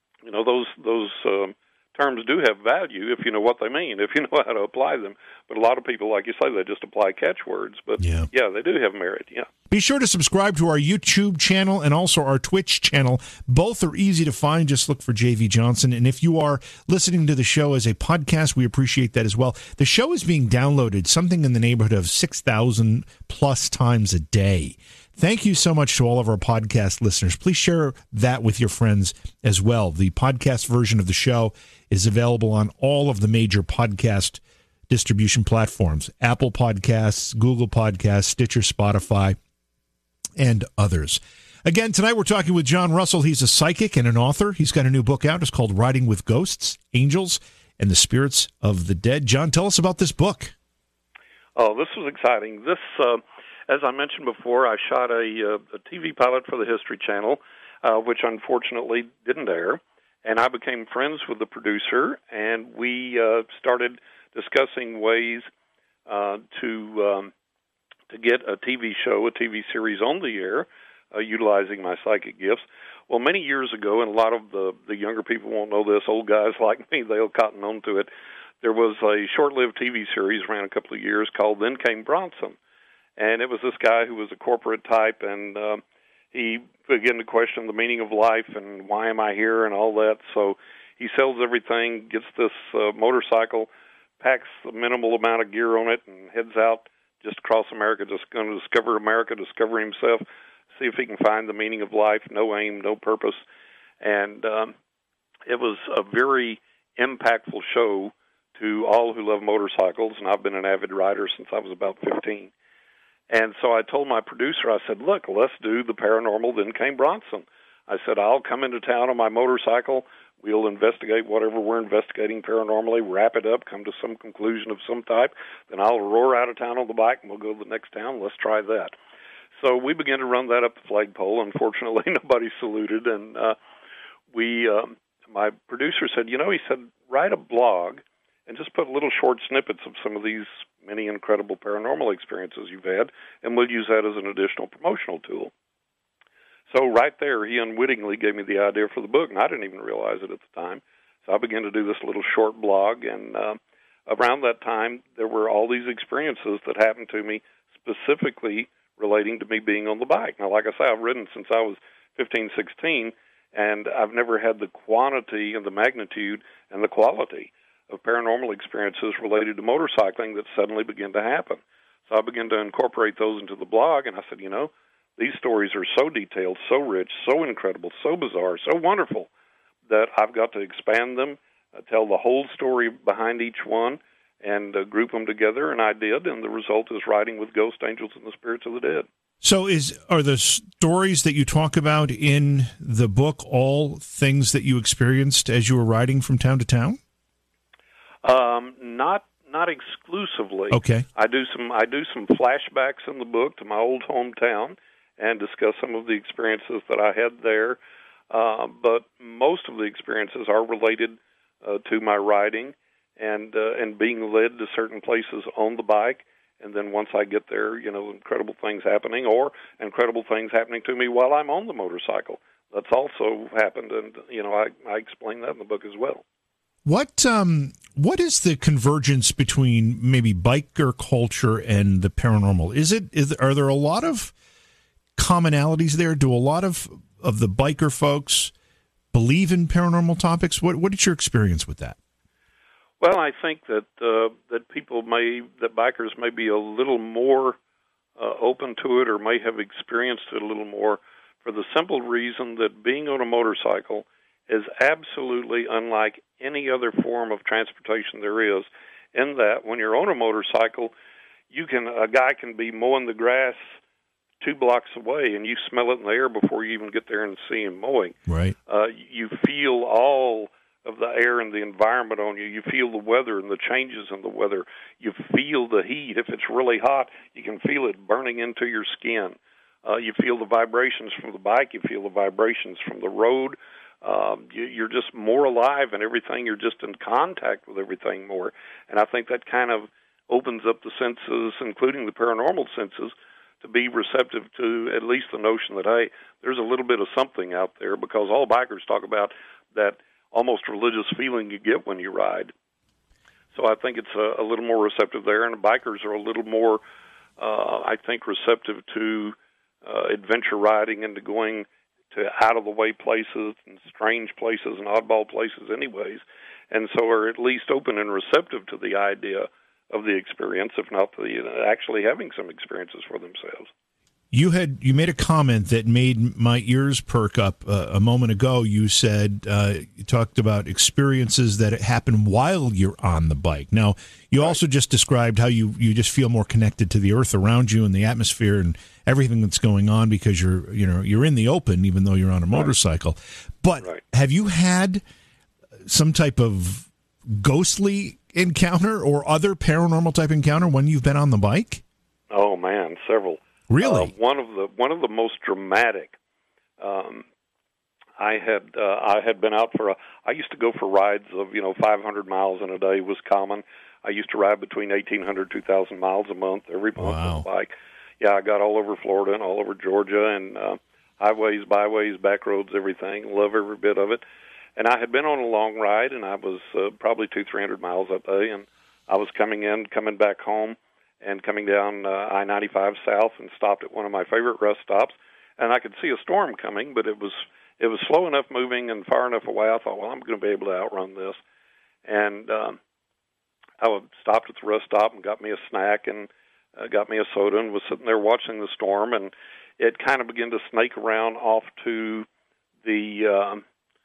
those terms do have value if you know what they mean, if you know how to apply them. But a lot of people, like you say, they just apply catchwords. But yeah, they do have merit, yeah.
Be sure to subscribe to our YouTube channel and also our Twitch channel. Both are easy to find. Just look for J.V. Johnson. And if you are listening to the show as a podcast, we appreciate that as well. The show is being downloaded something in the neighborhood of 6,000 plus times a day. Thank you so much to all of our podcast listeners. Please share that with your friends as well. The podcast version of the show is available on all of the major podcast distribution platforms: Apple Podcasts, Google Podcasts, Stitcher, Spotify, and others. Again, tonight we're talking with John Russell. He's a psychic and an author. He's got a new book out. It's called Riding with Ghosts, Angels, and the Spirits of the Dead. John, tell us about this book.
Oh, this was exciting. This, as I mentioned before, I shot a TV pilot for the History Channel, which unfortunately didn't air. And I became friends with the producer, and we started discussing ways to get a TV show, a TV series on the air, utilizing my psychic gifts. Well, many years ago, and a lot of the younger people won't know this, old guys like me, they'll cotton on to it, there was a short-lived TV series, ran a couple of years, called Then Came Bronson. And it was this guy who was a corporate type, and he began to question the meaning of life and why am I here and all that. So he sells everything, gets this motorcycle, packs a minimal amount of gear on it, and heads out just across America, just going to discover America, discover himself, see if he can find the meaning of life, no aim, no purpose. And it was a very impactful show to all who love motorcycles, and I've been an avid rider since I was about 15. And so I told my producer, I said, look, let's do the paranormal Then Came Bronson. I said, I'll come into town on my motorcycle. We'll investigate whatever we're investigating paranormally, wrap it up, come to some conclusion of some type. Then I'll roar out of town on the bike, and we'll go to the next town. Let's try that. So we began to run that up the flagpole. Unfortunately, nobody saluted, and my producer said, he said, write a blog and just put little short snippets of some of these many incredible paranormal experiences you've had, and we'll use that as an additional promotional tool. So right there, he unwittingly gave me the idea for the book, and I didn't even realize it at the time. So I began to do this little short blog, and around that time, there were all these experiences that happened to me specifically relating to me being on the bike. Now, like I say, I've ridden since I was 15, 16, and I've never had the quantity and the magnitude and the quality of paranormal experiences related to motorcycling that suddenly began to happen. So I began to incorporate those into the blog, and I said, these stories are so detailed, so rich, so incredible, so bizarre, so wonderful that I've got to expand them, tell the whole story behind each one, and group them together, and I did, and the result is Riding with Ghosts, Angels, and the Spirits of the Dead.
So are the stories that you talk about in the book all things that you experienced as you were riding from town to town?
Not exclusively.
Okay.
I do some flashbacks in the book to my old hometown and discuss some of the experiences that I had there. But most of the experiences are related to my riding and being led to certain places on the bike. And then once I get there, incredible things happening or incredible things happening to me while I'm on the motorcycle. That's also happened, and I explain that in the book as well.
What is the convergence between maybe biker culture and the paranormal? Are there a lot of commonalities there? Do a lot of the biker folks believe in paranormal topics? What is your experience with that?
Well, I think that bikers may be a little more open to it or may have experienced it a little more for the simple reason that being on a motorcycle is absolutely unlike any other form of transportation there is, in that when you're on a motorcycle, a guy can be mowing the grass 2 blocks away, and you smell it in the air before you even get there and see him mowing.
Right.
You feel all of the air and the environment on you. You feel the weather and the changes in the weather. You feel the heat. If it's really hot, you can feel it burning into your skin. You feel the vibrations from the bike. You feel the vibrations from the road. You're just more alive and everything. You're just in contact with everything more. And I think that kind of opens up the senses, including the paranormal senses, to be receptive to at least the notion that, hey, there's a little bit of something out there, because all bikers talk about that almost religious feeling you get when you ride. So I think it's a little more receptive there, and bikers are a little more, I think, receptive to adventure riding and to going to out-of-the-way places and strange places and oddball places anyways, and so are at least open and receptive to the idea of the experience, if not actually having some experiences for themselves.
You made a comment that made my ears perk up a moment ago. You said you talked about experiences that happen while you're on the bike. Now, you also just described how you just feel more connected to the earth around you and the atmosphere and everything that's going on because you're in the open, even though you're on a motorcycle. But have you had some type of ghostly encounter or other paranormal type encounter when you've been on the bike?
Oh man, several.
Really?
One of the most dramatic. I had been out I used to go for rides of 500 miles in a day was common. I used to ride between 1,800 2,000 miles a month every month on the bike. Yeah, I got all over Florida and all over Georgia and highways, byways, back roads, everything. Love every bit of it. And I had been on a long ride, and I was probably 200-300 miles that day, and I was coming back home, and coming down I-95 south, and stopped at one of my favorite rest stops, and I could see a storm coming, but it was slow enough moving and far enough away. I thought, well, I'm going to be able to outrun this, and I stopped at the rest stop and got me a snack and got me a soda, and was sitting there watching the storm, and it kind of began to snake around off to the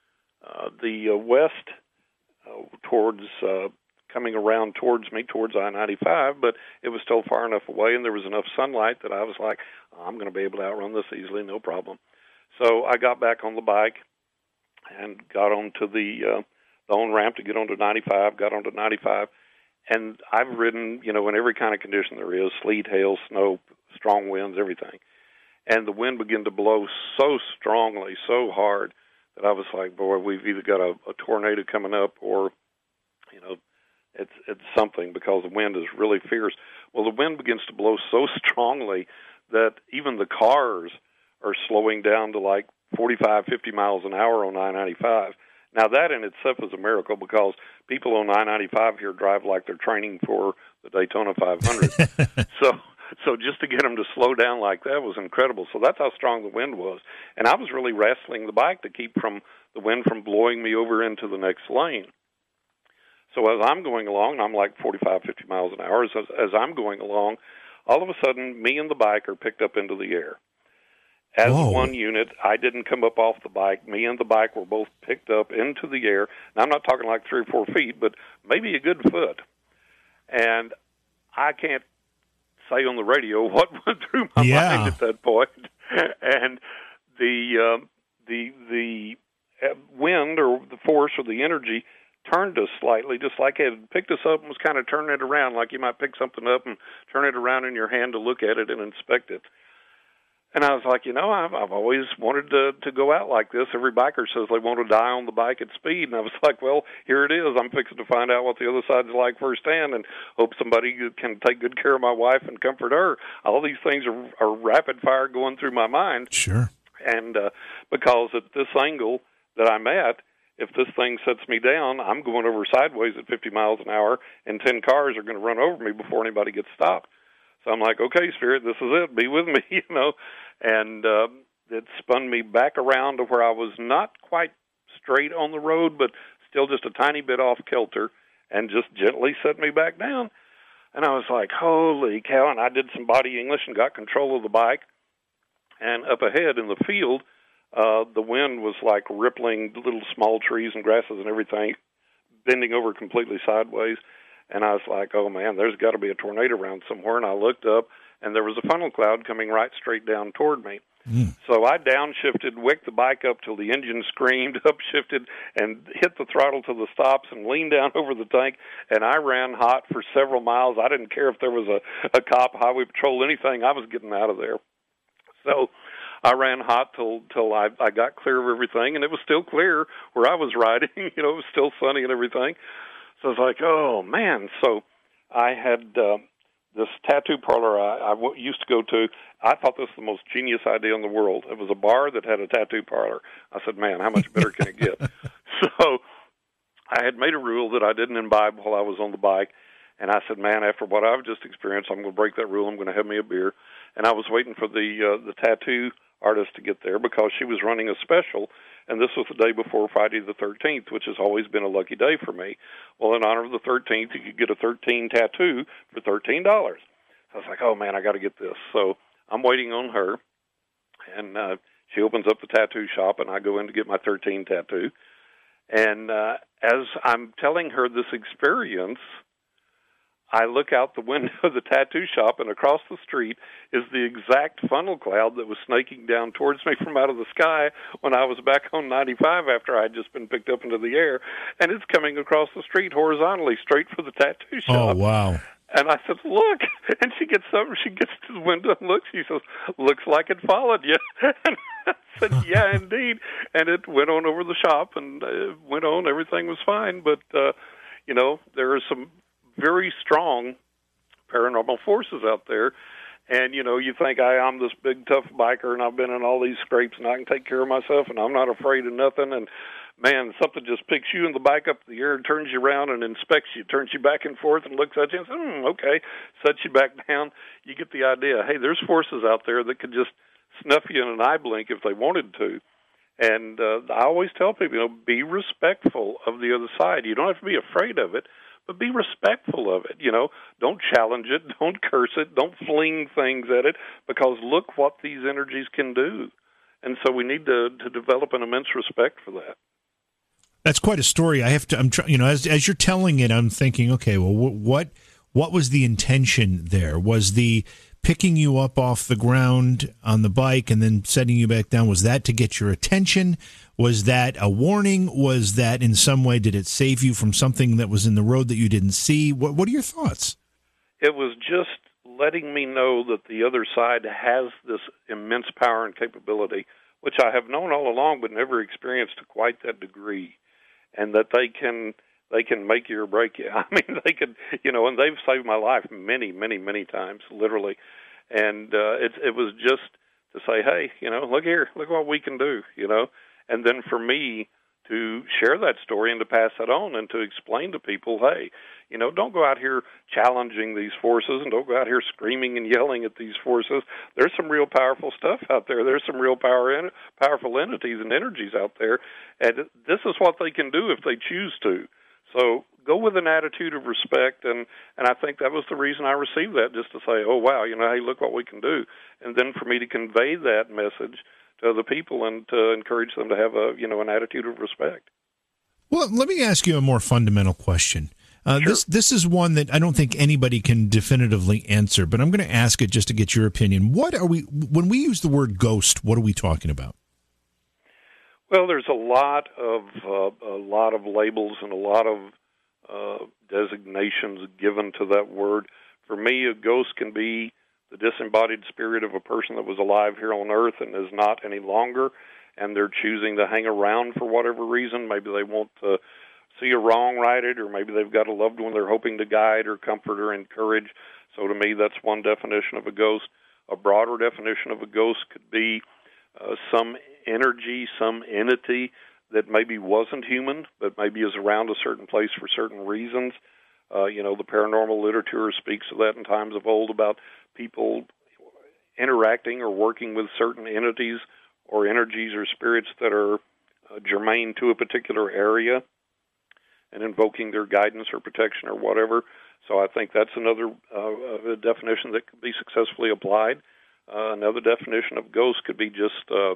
west towards coming around towards me, towards I-95, but it was still far enough away, and there was enough sunlight that I was like, I'm going to be able to outrun this easily, no problem. So I got back on the bike and got onto the on-ramp to get onto 95, got onto 95, and I've ridden, in every kind of condition there is, sleet, hail, snow, strong winds, everything. And the wind began to blow so strongly, so hard, that I was like, boy, we've either got a tornado coming up or, it's something, because the wind is really fierce. Well, the wind begins to blow so strongly that even the cars are slowing down to like 45, 50 miles an hour on I-95. Now, that in itself is a miracle, because people on I-95 here drive like they're training for the Daytona 500. So just to get them to slow down like that was incredible. So that's how strong the wind was. And I was really wrestling the bike to keep the wind from blowing me over into the next lane. So as I'm going along, and I'm like 45, 50 miles an hour, as I'm going along, all of a sudden, me and the bike are picked up into the air. As one unit, I didn't come up off the bike. Me and the bike were both picked up into the air. Now, I'm not talking like 3 or 4 feet, but maybe a good foot. And I can't say on the radio what went through my mind at that point. And the wind, or the force, or the energy turned us slightly, just like it had picked us up and was kind of turning it around, like you might pick something up and turn it around in your hand to look at it and inspect it. And I was like, I've always wanted to go out like this. Every biker says they want to die on the bike at speed. And I was like, well, here it is. I'm fixing to find out what the other side's like firsthand, and hope somebody can take good care of my wife and comfort her. All these things are rapid fire going through my mind.
Sure.
And because at this angle that I'm at, if this thing sets me down, I'm going over sideways at 50 miles an hour, and 10 cars are going to run over me before anybody gets stopped. So I'm like, okay, Spirit, this is it. Be with me, And it spun me back around to where I was not quite straight on the road, but still just a tiny bit off kilter, and just gently set me back down. And I was like, holy cow. And I did some body English and got control of the bike. And up ahead in the field, the wind was like rippling little small trees and grasses and everything, bending over completely sideways. And I was like, oh, man, there's got to be a tornado around somewhere. And I looked up, and there was a funnel cloud coming right straight down toward me. So I downshifted, wicked the bike up till the engine screamed, upshifted, and hit the throttle to the stops and leaned down over the tank. And I ran hot for several miles. I didn't care if there was a cop, highway patrol, anything. I was getting out of there. So I ran hot till I got clear of everything, and it was still clear where I was riding. It was still sunny and everything. So I was like, oh, man. So I had this tattoo parlor I used to go to. I thought this was the most genius idea in the world. It was a bar that had a tattoo parlor. I said, man, how much better can it get? So I had made a rule that I didn't imbibe while I was on the bike. And I said, man, after what I've just experienced, I'm going to break that rule. I'm going to have me a beer. And I was waiting for the tattoo artist to get there, because she was running a special, and this was the day before Friday the 13th, which has always been a lucky day for me. Well, in honor of the 13th, you could get a 13 tattoo for $13. I was like, oh, man, I got to get this. So I'm waiting on her, and she opens up the tattoo shop, and I go in to get my 13 tattoo. And as I'm telling her this experience, I look out the window of the tattoo shop, and across the street is the exact funnel cloud that was snaking down towards me from out of the sky when I was back on 95 after I had just been picked up into the air. And it's coming across the street horizontally, straight for the tattoo shop.
Oh, wow.
And I said, look. And she gets up, she gets to the window and looks. She says, looks like it followed you. And I said, yeah, indeed. And it went on over the shop, and went on. Everything was fine. But, there are some very strong paranormal forces out there. And, you think I'm this big, tough biker, and I've been in all these scrapes, and I can take care of myself, and I'm not afraid of nothing. And, man, something just picks you in the bike up the air and turns you around and inspects you, turns you back and forth and looks at you and says, okay, sets you back down. You get the idea. Hey, there's forces out there that could just snuff you in an eye blink if they wanted to. And I always tell people, be respectful of the other side. You don't have to be afraid of it, but be respectful of it. Don't challenge it, don't curse it, don't fling things at it, because look what these energies can do. And so we need to develop an immense respect for that.
That's quite a story. As you're telling it, I'm thinking, okay, well, what was the intention there? Was the picking you up off the ground on the bike and then setting you back down, was that to get your attention? Was that a warning? Was that in some way, did it save you from something that was in the road that you didn't see? What are your thoughts?
It was just letting me know that the other side has this immense power and capability, which I have known all along but never experienced to quite that degree, and that they can make you or break you. I mean, they could, and they've saved my life many, many, many times, literally. And it was just to say, hey, look here, look what we can do, And then for me to share that story and to pass that on and to explain to people, hey, don't go out here challenging these forces and don't go out here screaming and yelling at these forces. There's some real powerful stuff out there. There's some real powerful entities and energies out there, and this is what they can do if they choose to. So go with an attitude of respect, and I think that was the reason I received that, just to say, oh, wow, hey, look what we can do. And then for me to convey that message to other people and to encourage them to have an attitude of respect.
Well, let me ask you a more fundamental question.
Sure.
This is one that I don't think anybody can definitively answer, but I'm going to ask it just to get your opinion. When we use the word ghost, what are we talking about?
Well, there's a lot of labels and a lot of designations given to that word. For me, a ghost can be the disembodied spirit of a person that was alive here on Earth and is not any longer, and they're choosing to hang around for whatever reason. Maybe they want to see a wrong righted, or maybe they've got a loved one they're hoping to guide or comfort or encourage. So to me, that's one definition of a ghost. A broader definition of a ghost could be some energy, some entity that maybe wasn't human, but maybe is around a certain place for certain reasons. The paranormal literature speaks of that in times of old about people interacting or working with certain entities or energies or spirits that are germane to a particular area and invoking their guidance or protection or whatever. So I think that's another definition that could be successfully applied. Another definition of ghost could be just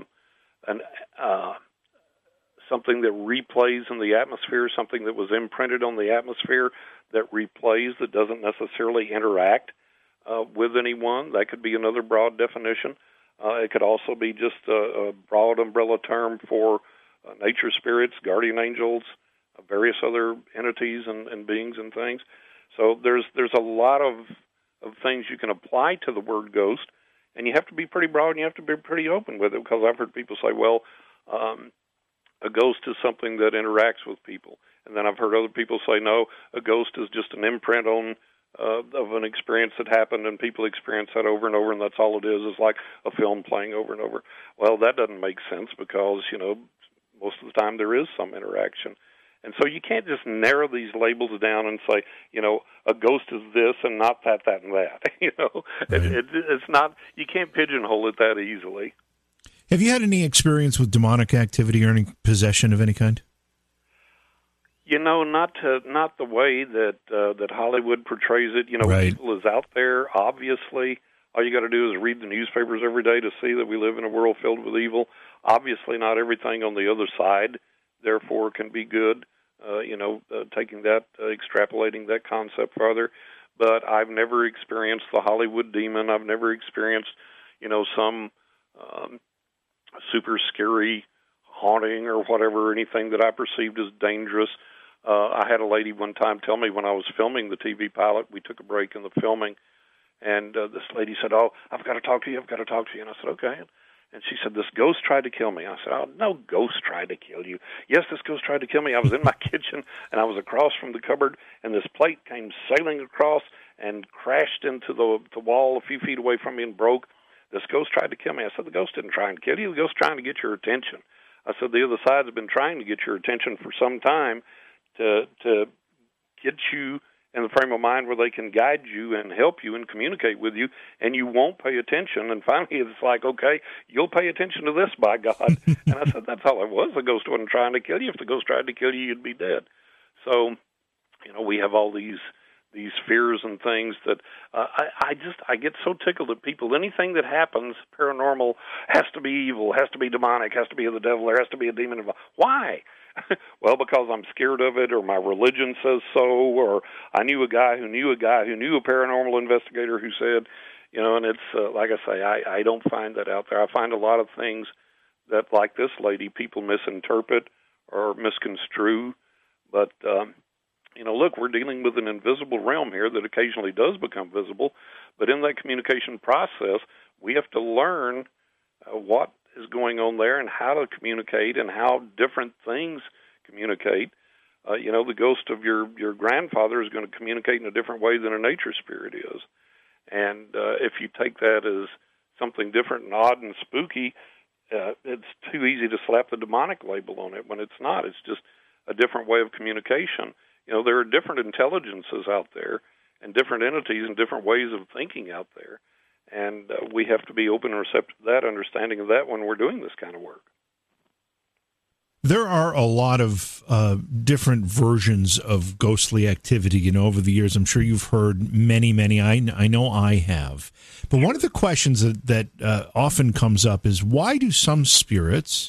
something that replays in the atmosphere, something that was imprinted on the atmosphere that replays, that doesn't necessarily interact with anyone. That could be another broad definition. It could also be just a broad umbrella term for nature spirits, guardian angels, various other entities and beings and things. So there's a lot of things you can apply to the word ghost, and you have to be pretty broad and you have to be pretty open with it, because I've heard people say, well, a ghost is something that interacts with people. And then I've heard other people say, no, a ghost is just an imprint on of an experience that happened, and people experience that over and over, and that's all it is. It's like a film playing over and over. Well, that doesn't make sense, because, most of the time there is some interaction. And so you can't just narrow these labels down and say, a ghost is this and not that, and that. Right. It's not, you can't pigeonhole it that easily.
Have you had any experience with demonic activity or any possession of any kind?
Not the way that Hollywood portrays it.
Right.
Evil is out there, obviously. All you got to do is read the newspapers every day to see that we live in a world filled with evil. Obviously, not everything on the other side, therefore, can be good. Taking that, extrapolating that concept further. But I've never experienced the Hollywood demon. I've never experienced, some super scary haunting or whatever, anything that I perceived as dangerous. I had a lady one time tell me when I was filming the TV pilot, we took a break in the filming, and this lady said, oh, I've got to talk to you. And I said, okay. And she said, this ghost tried to kill me. I said, oh, no ghost tried to kill you. Yes, this ghost tried to kill me. I was in my kitchen, and I was across from the cupboard, and this plate came sailing across and crashed into the wall a few feet away from me and broke. This ghost tried to kill me. I said, the ghost didn't try and kill you. The ghost trying to get your attention. I said, the other side has been trying to get your attention for some time to get you in the frame of mind where they can guide you and help you and communicate with you, and you won't pay attention. And finally it's like, okay, you'll pay attention to this, by God. And I said, that's all it was. The ghost wasn't trying to kill you. If the ghost tried to kill you, you'd be dead. So, we have all these fears and things that I get so tickled at people. Anything that happens paranormal has to be evil, has to be demonic, has to be of the devil, there has to be a demon involved. Why? Well, because I'm scared of it, or my religion says so, or I knew a guy who knew a paranormal investigator who said, And it's like I say, I don't find that out there. I find a lot of things that, like this lady, people misinterpret or misconstrue. But, look, we're dealing with an invisible realm here that occasionally does become visible. But in that communication process, we have to learn what is going on there and how to communicate and how different things communicate. The ghost of your grandfather is going to communicate in a different way than a nature spirit is. And if you take that as something different and odd and spooky, it's too easy to slap the demonic label on it when it's not. It's just a different way of communication. There are different intelligences out there and different entities and different ways of thinking out there. And we have to be open and receptive to that, understanding of that when we're doing this kind of work.
There are a lot of different versions of ghostly activity, over the years. I'm sure you've heard many. I know I have. But one of the questions that often comes up is, why do some spirits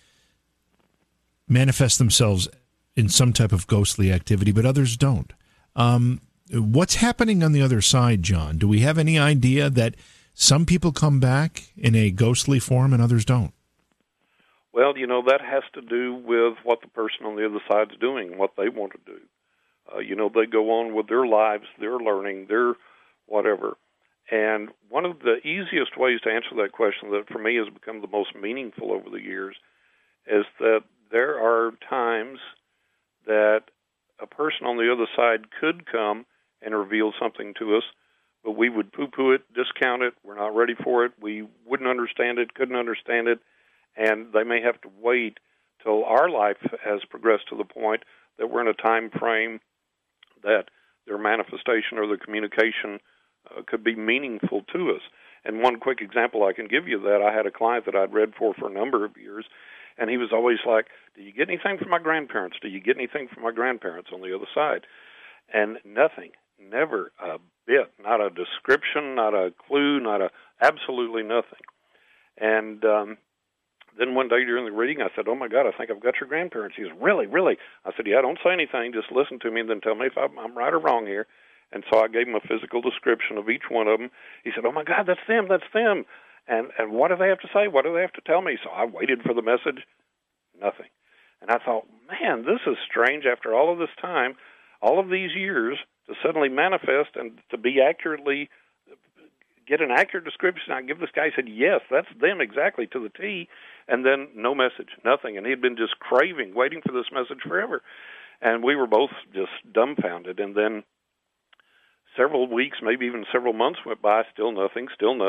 manifest themselves in some type of ghostly activity, but others don't? What's happening on the other side, John? Do we have any idea that some people come back in a ghostly form and others don't?
Well, that has to do with what the person on the other side's doing, what they want to do. They go on with their lives, their learning, their whatever. And one of the easiest ways to answer that question that for me has become the most meaningful over the years is that there are times that a person on the other side could come and reveal something to us, but we would poo-poo it, discount it, we're not ready for it, we wouldn't understand it, couldn't understand it, and they may have to wait till our life has progressed to the point that we're in a time frame that their manifestation or their communication could be meaningful to us. And one quick example I can give you of that, I had a client that I'd read for a number of years, and he was always like, do you get anything from my grandparents? Do you get anything from my grandparents on the other side? And nothing, never a bit, not a description, not a clue, absolutely nothing. And then one day during the reading, I said, oh, my God, I think I've got your grandparents. He goes, really, really? I said, yeah, don't say anything. Just listen to me and then tell me if I'm right or wrong here. And so I gave him a physical description of each one of them. He said, oh, my God, that's them. And what do they have to say? What do they have to tell me? So I waited for the message. Nothing. And I thought, man, this is strange after all of this time, all of these years, to suddenly manifest and to be accurately get an accurate description. I give this guy, said, yes, that's them exactly to the T, and then no message, nothing. And he'd been just craving, waiting for this message forever. And we were both just dumbfounded. And then several weeks, maybe even several months went by, still nothing.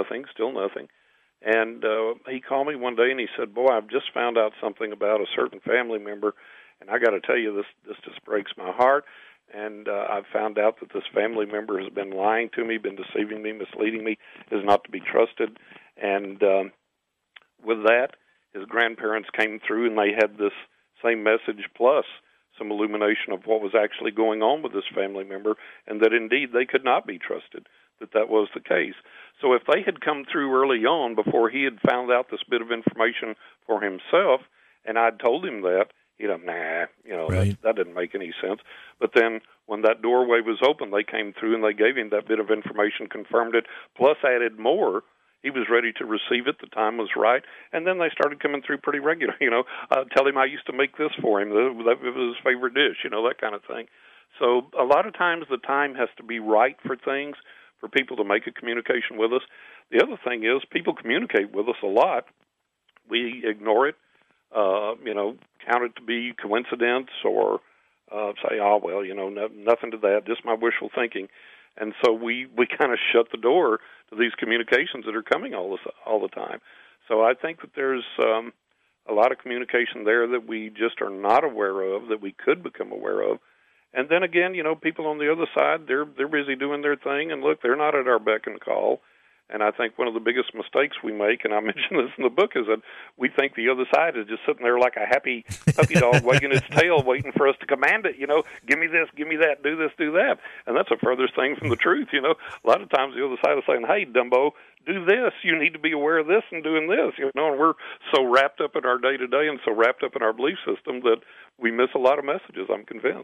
And he called me one day and he said, boy, I've just found out something about a certain family member, and I got to tell you, this just breaks my heart. And I've found out that this family member has been lying to me, been deceiving me, misleading me, is not to be trusted. And with that, his grandparents came through, and they had this same message plus some illumination of what was actually going on with this family member, and that indeed they could not be trusted, that was the case. So if they had come through early on before he had found out this bit of information for himself, and I'd told him that, he'd have, right. that didn't make any sense. But then when that doorway was open, they came through and they gave him that bit of information, confirmed it, plus added more. He was ready to receive it. The time was right. And then they started coming through pretty regular, tell him I used to make this for him. That was his favorite dish, that kind of thing. So a lot of times the time has to be right for things, for people to make a communication with us. The other thing is people communicate with us a lot. We ignore it. Count it to be coincidence or say, nothing to that, just my wishful thinking. And so we kind of shut the door to these communications that are coming all the time. So I think that there's a lot of communication there that we just are not aware of, that we could become aware of. And then again, people on the other side, they're busy doing their thing, and look, they're not at our beck and call. And I think one of the biggest mistakes we make, and I mentioned this in the book, is that we think the other side is just sitting there like a happy puppy dog wagging its tail, waiting for us to command it, give me this, give me that, do this, do that. And that's the furthest thing from the truth, A lot of times the other side is saying, hey, Dumbo, do this. You need to be aware of this and doing this, And we're so wrapped up in our day-to-day and so wrapped up in our belief system that we miss a lot of messages, I'm convinced.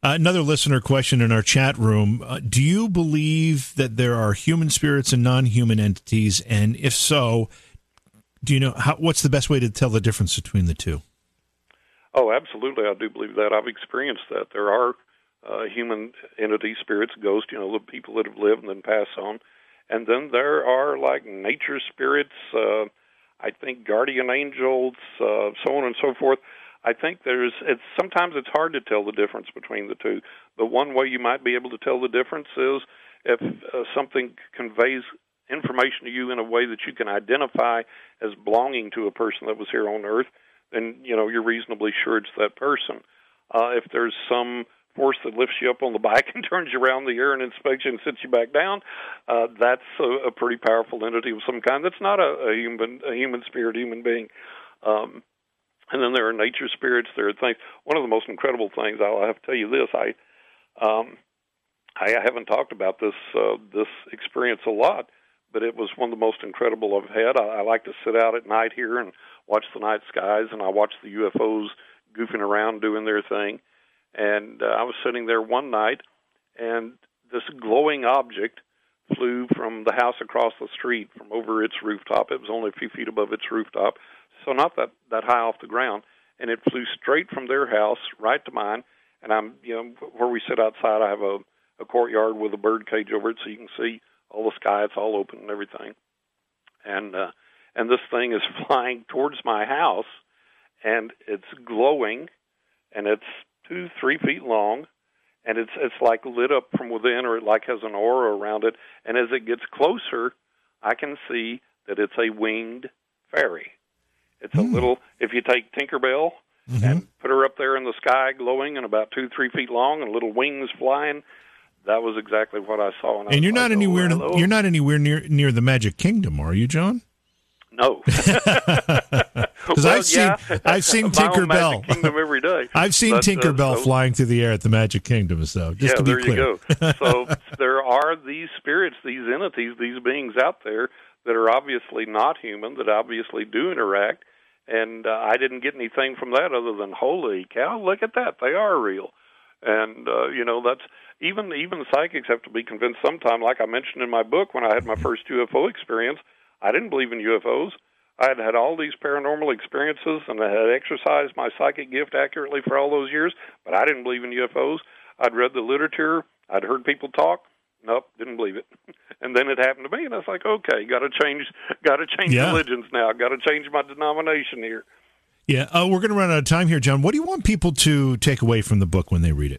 Another listener question in our chat room. Do you believe that there are human spirits and non-human entities? And if so, do you know what's the best way to tell the difference between the two?
Oh, absolutely. I do believe that. I've experienced that. There are human entities, spirits, ghosts, the people that have lived and then pass on. And then there are like nature spirits, I think guardian angels, so on and so forth. I think sometimes it's hard to tell the difference between the two. But one way you might be able to tell the difference is if something conveys information to you in a way that you can identify as belonging to a person that was here on Earth, then you're reasonably sure it's that person. If there's some force that lifts you up on the back and turns you around the air and inspects you and sits you back down, that's a pretty powerful entity of some kind. That's not a human spirit, human being. And then there are nature spirits. There are things. One of the most incredible things, I'll have to tell you this. I haven't talked about this experience a lot, but it was one of the most incredible I've had. I like to sit out at night here and watch the night skies, and I watch the UFOs goofing around doing their thing. And I was sitting there one night, and this glowing object flew from the house across the street from over its rooftop. It was only a few feet above its rooftop, so not that high off the ground. And it flew straight from their house right to mine. And I'm, where we sit outside, I have a courtyard with a bird cage over it, so you can see all the sky. It's all open and everything. And this thing is flying towards my house, and it's glowing, and it's 2-3 feet long, and it's like lit up from within, or it like has an aura around it. And as it gets closer, I can see that it's a winged fairy. It's a little, if you take Tinkerbell and put her up there in the sky glowing and about 2-3 feet long and little wings flying, that was exactly what I saw.
And you're not anywhere you're not anywhere near the Magic Kingdom, are you, John?
No.
Because I've seen Tinkerbell.
Kingdom every day.
I've seen Tinkerbell flying through the air at the Magic Kingdom, so just to be clear.
There you go. So there are these spirits, these entities, these beings out there that are obviously not human, that obviously do interact, and I didn't get anything from that other than, holy cow, look at that, they are real. And, that's even psychics have to be convinced sometime. Like I mentioned in my book, when I had my first UFO experience, I didn't believe in UFOs. I had had all these paranormal experiences, and I had exercised my psychic gift accurately for all those years, but I didn't believe in UFOs. I'd read the literature. I'd heard people talk. Nope, didn't believe it. And then it happened to me, and I was like, okay, got to change religions now. Got to change my denomination here.
Yeah, we're going to run out of time here, John. What do you want people to take away from the book when they read it?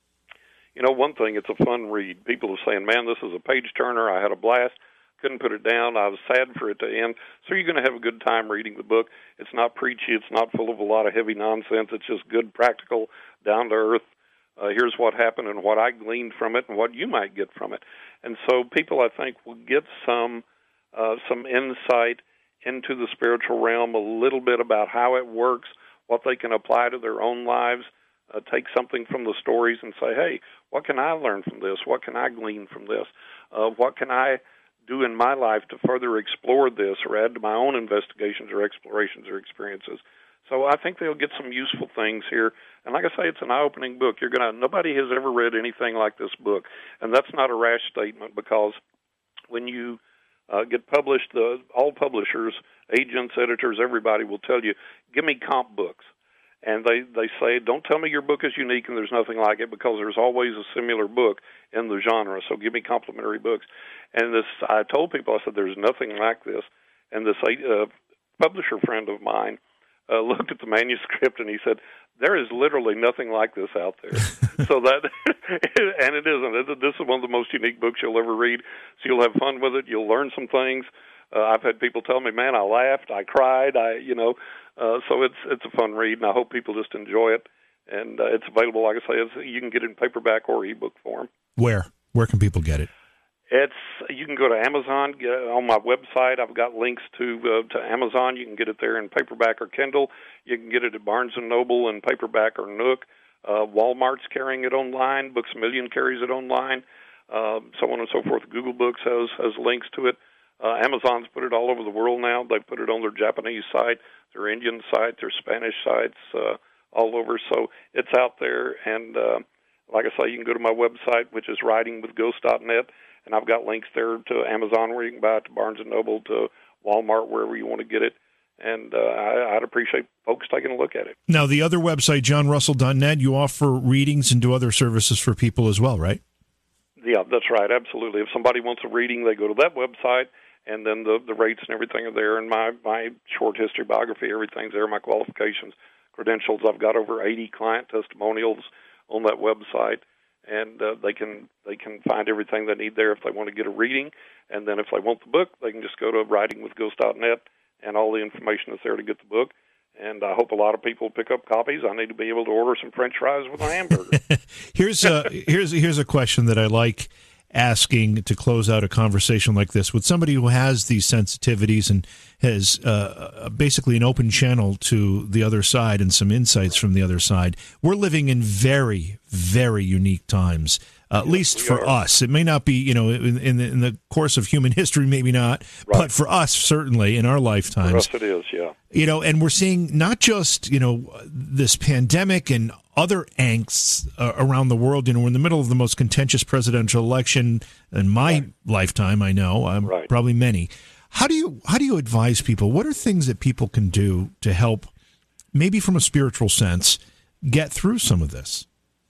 One thing, it's a fun read. People are saying, man, this is a page-turner. I had a blast. Couldn't put it down. I was sad for it to end. So you're going to have a good time reading the book. It's not preachy. It's not full of a lot of heavy nonsense. It's just good, practical, down-to-earth. Here's what happened and what I gleaned from it and what you might get from it. And so people, I think, will get some insight into the spiritual realm, a little bit about how it works, what they can apply to their own lives, take something from the stories and say, hey, what can I learn from this? What can I glean from this? What can I do in my life to further explore this or add to my own investigations or explorations or experiences? So I think they'll get some useful things here. And like I say, it's an eye-opening book. Nobody has ever read anything like this book. And that's not a rash statement, because when you get published, all publishers, agents, editors, everybody will tell you, give me comp books. And they say, don't tell me your book is unique and there's nothing like it, because there's always a similar book in the genre. So give me complimentary books. And I told people, I said, there's nothing like this. And this publisher friend of mine looked at the manuscript and he said, there is literally nothing like this out there. So that, and it isn't. This is one of the most unique books you'll ever read. So you'll have fun with it. You'll learn some things. I've had people tell me, man, I laughed, I cried, so it's a fun read, and I hope people just enjoy it. And it's available, like I say, you can get it in paperback or ebook form.
Where can people get it?
You can go to Amazon. On my website, I've got links to Amazon. You can get it there in paperback or Kindle. You can get it at Barnes & Noble in paperback or Nook. Walmart's carrying it online. Books A Million carries it online. So on and so forth. Google Books has links to it. Amazon's put it all over the world now. They put it on their Japanese site, their Indian site, their Spanish sites, all over. So it's out there, and like I say, you can go to my website, which is writingwithghosts.net, and I've got links there to Amazon where you can buy it, to Barnes & Noble, to Walmart, wherever you want to get it. And I'd appreciate folks taking a look at it.
Now, the other website, johnrussell.net, you offer readings and do other services for people as well, right?
Yeah, that's right, absolutely. If somebody wants a reading, they go to that website, and then the rates and everything are there, and my short history biography, everything's there, my qualifications, credentials. I've got over 80 client testimonials on that website, and they can find everything they need there if they want to get a reading. And then if they want the book, they can just go to writingwithghosts.net, and all the information is there to get the book. And I hope a lot of people pick up copies. I need to be able to order some French fries with a hamburger.
Here's a question that I like asking to close out a conversation like this with somebody who has these sensitivities and has basically an open channel to the other side and some insights from the other side. We're living in very, very unique times. At least for us. It may not be, in the course of human history, maybe not, right. But for us, certainly, in our lifetimes.
For us it is, yeah.
And we're seeing not just, this pandemic and other angsts around the world. We're in the middle of the most contentious presidential election in my lifetime, I know, probably many. How do you advise people? What are things that people can do to help, maybe from a spiritual sense, get through some of this?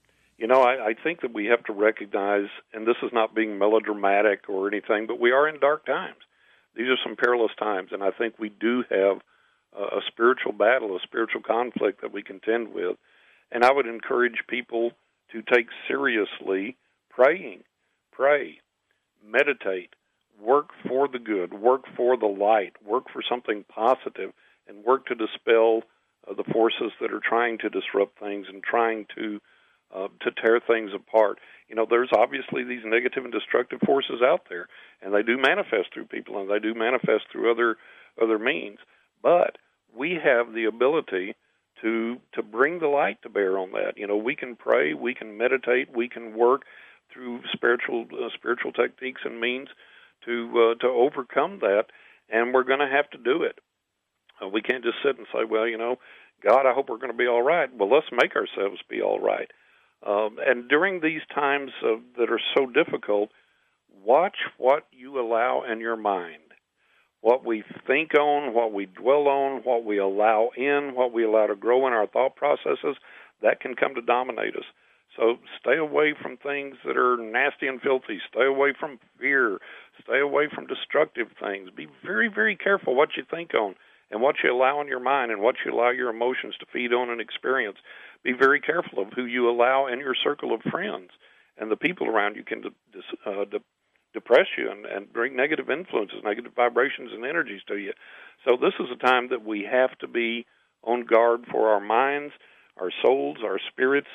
I think that we have to recognize, and this is not being melodramatic or anything, but we are in dark times. These are some perilous times, and I think we do have a spiritual battle, a spiritual conflict that we contend with. And I would encourage people to take seriously praying, pray, meditate, work for the good, work for the light, work for something positive, and work to dispel the forces that are trying to disrupt things and trying to tear things apart. There's obviously these negative and destructive forces out there, and they do manifest through people, and they do manifest through other means. But we have the ability to bring the light to bear on that. We can pray, we can meditate, we can work through spiritual techniques and means to overcome that, and we're going to have to do it. We can't just sit and say, well, God, I hope we're going to be all right. Well, let's make ourselves be all right. And during these times that are so difficult, watch what you allow in your mind, what we think on, what we dwell on, what we allow in, what we allow to grow in our thought processes. That can come to dominate us. So stay away from things that are nasty and filthy. Stay away from fear. Stay away from destructive things. Be very, very careful what you think on and what you allow in your mind and what you allow your emotions to feed on and experience. Be very careful of who you allow in your circle of friends, and the people around you can depress you and bring negative influences, negative vibrations and energies to you. So this is a time that we have to be on guard for our minds, our souls, our spirits.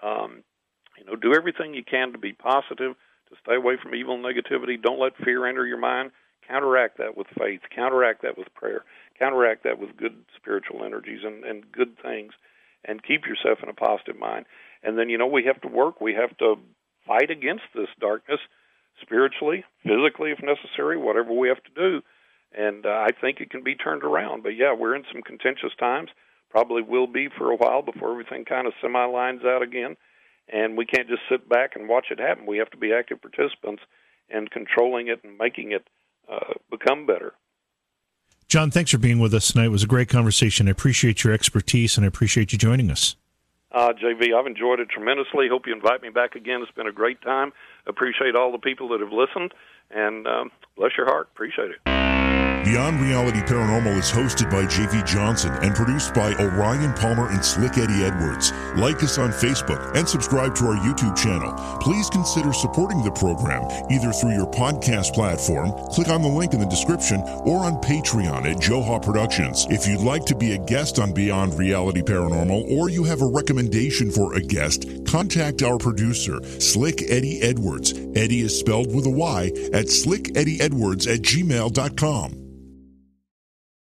Do everything you can to be positive, to stay away from evil and negativity. Don't let fear enter your mind. Counteract that with faith. Counteract that with prayer. Counteract that with good spiritual energies and good things. And keep yourself in a positive mind. And then, we have to work. We have to fight against this darkness spiritually, physically, if necessary, whatever we have to do. And I think it can be turned around. But, yeah, we're in some contentious times. Probably will be for a while before everything kind of semi-lines out again. And we can't just sit back and watch it happen. We have to be active participants in controlling it and making it become better.
John, thanks for being with us tonight. It was a great conversation. I appreciate your expertise, and I appreciate you joining us.
JV, I've enjoyed it tremendously. Hope you invite me back again. It's been a great time. Appreciate all the people that have listened, and bless your heart. Appreciate it.
Beyond Reality Paranormal is hosted by J.V. Johnson and produced by Orion Palmer and Slick Eddie Edwards. Like us on Facebook and subscribe to our YouTube channel. Please consider supporting the program either through your podcast platform, click on the link in the description, or on Patreon at Joha Productions. If you'd like to be a guest on Beyond Reality Paranormal, or you have a recommendation for a guest, contact our producer, Slick Eddie Edwards. Eddie is spelled with a Y at slickeddieedwards@gmail.com.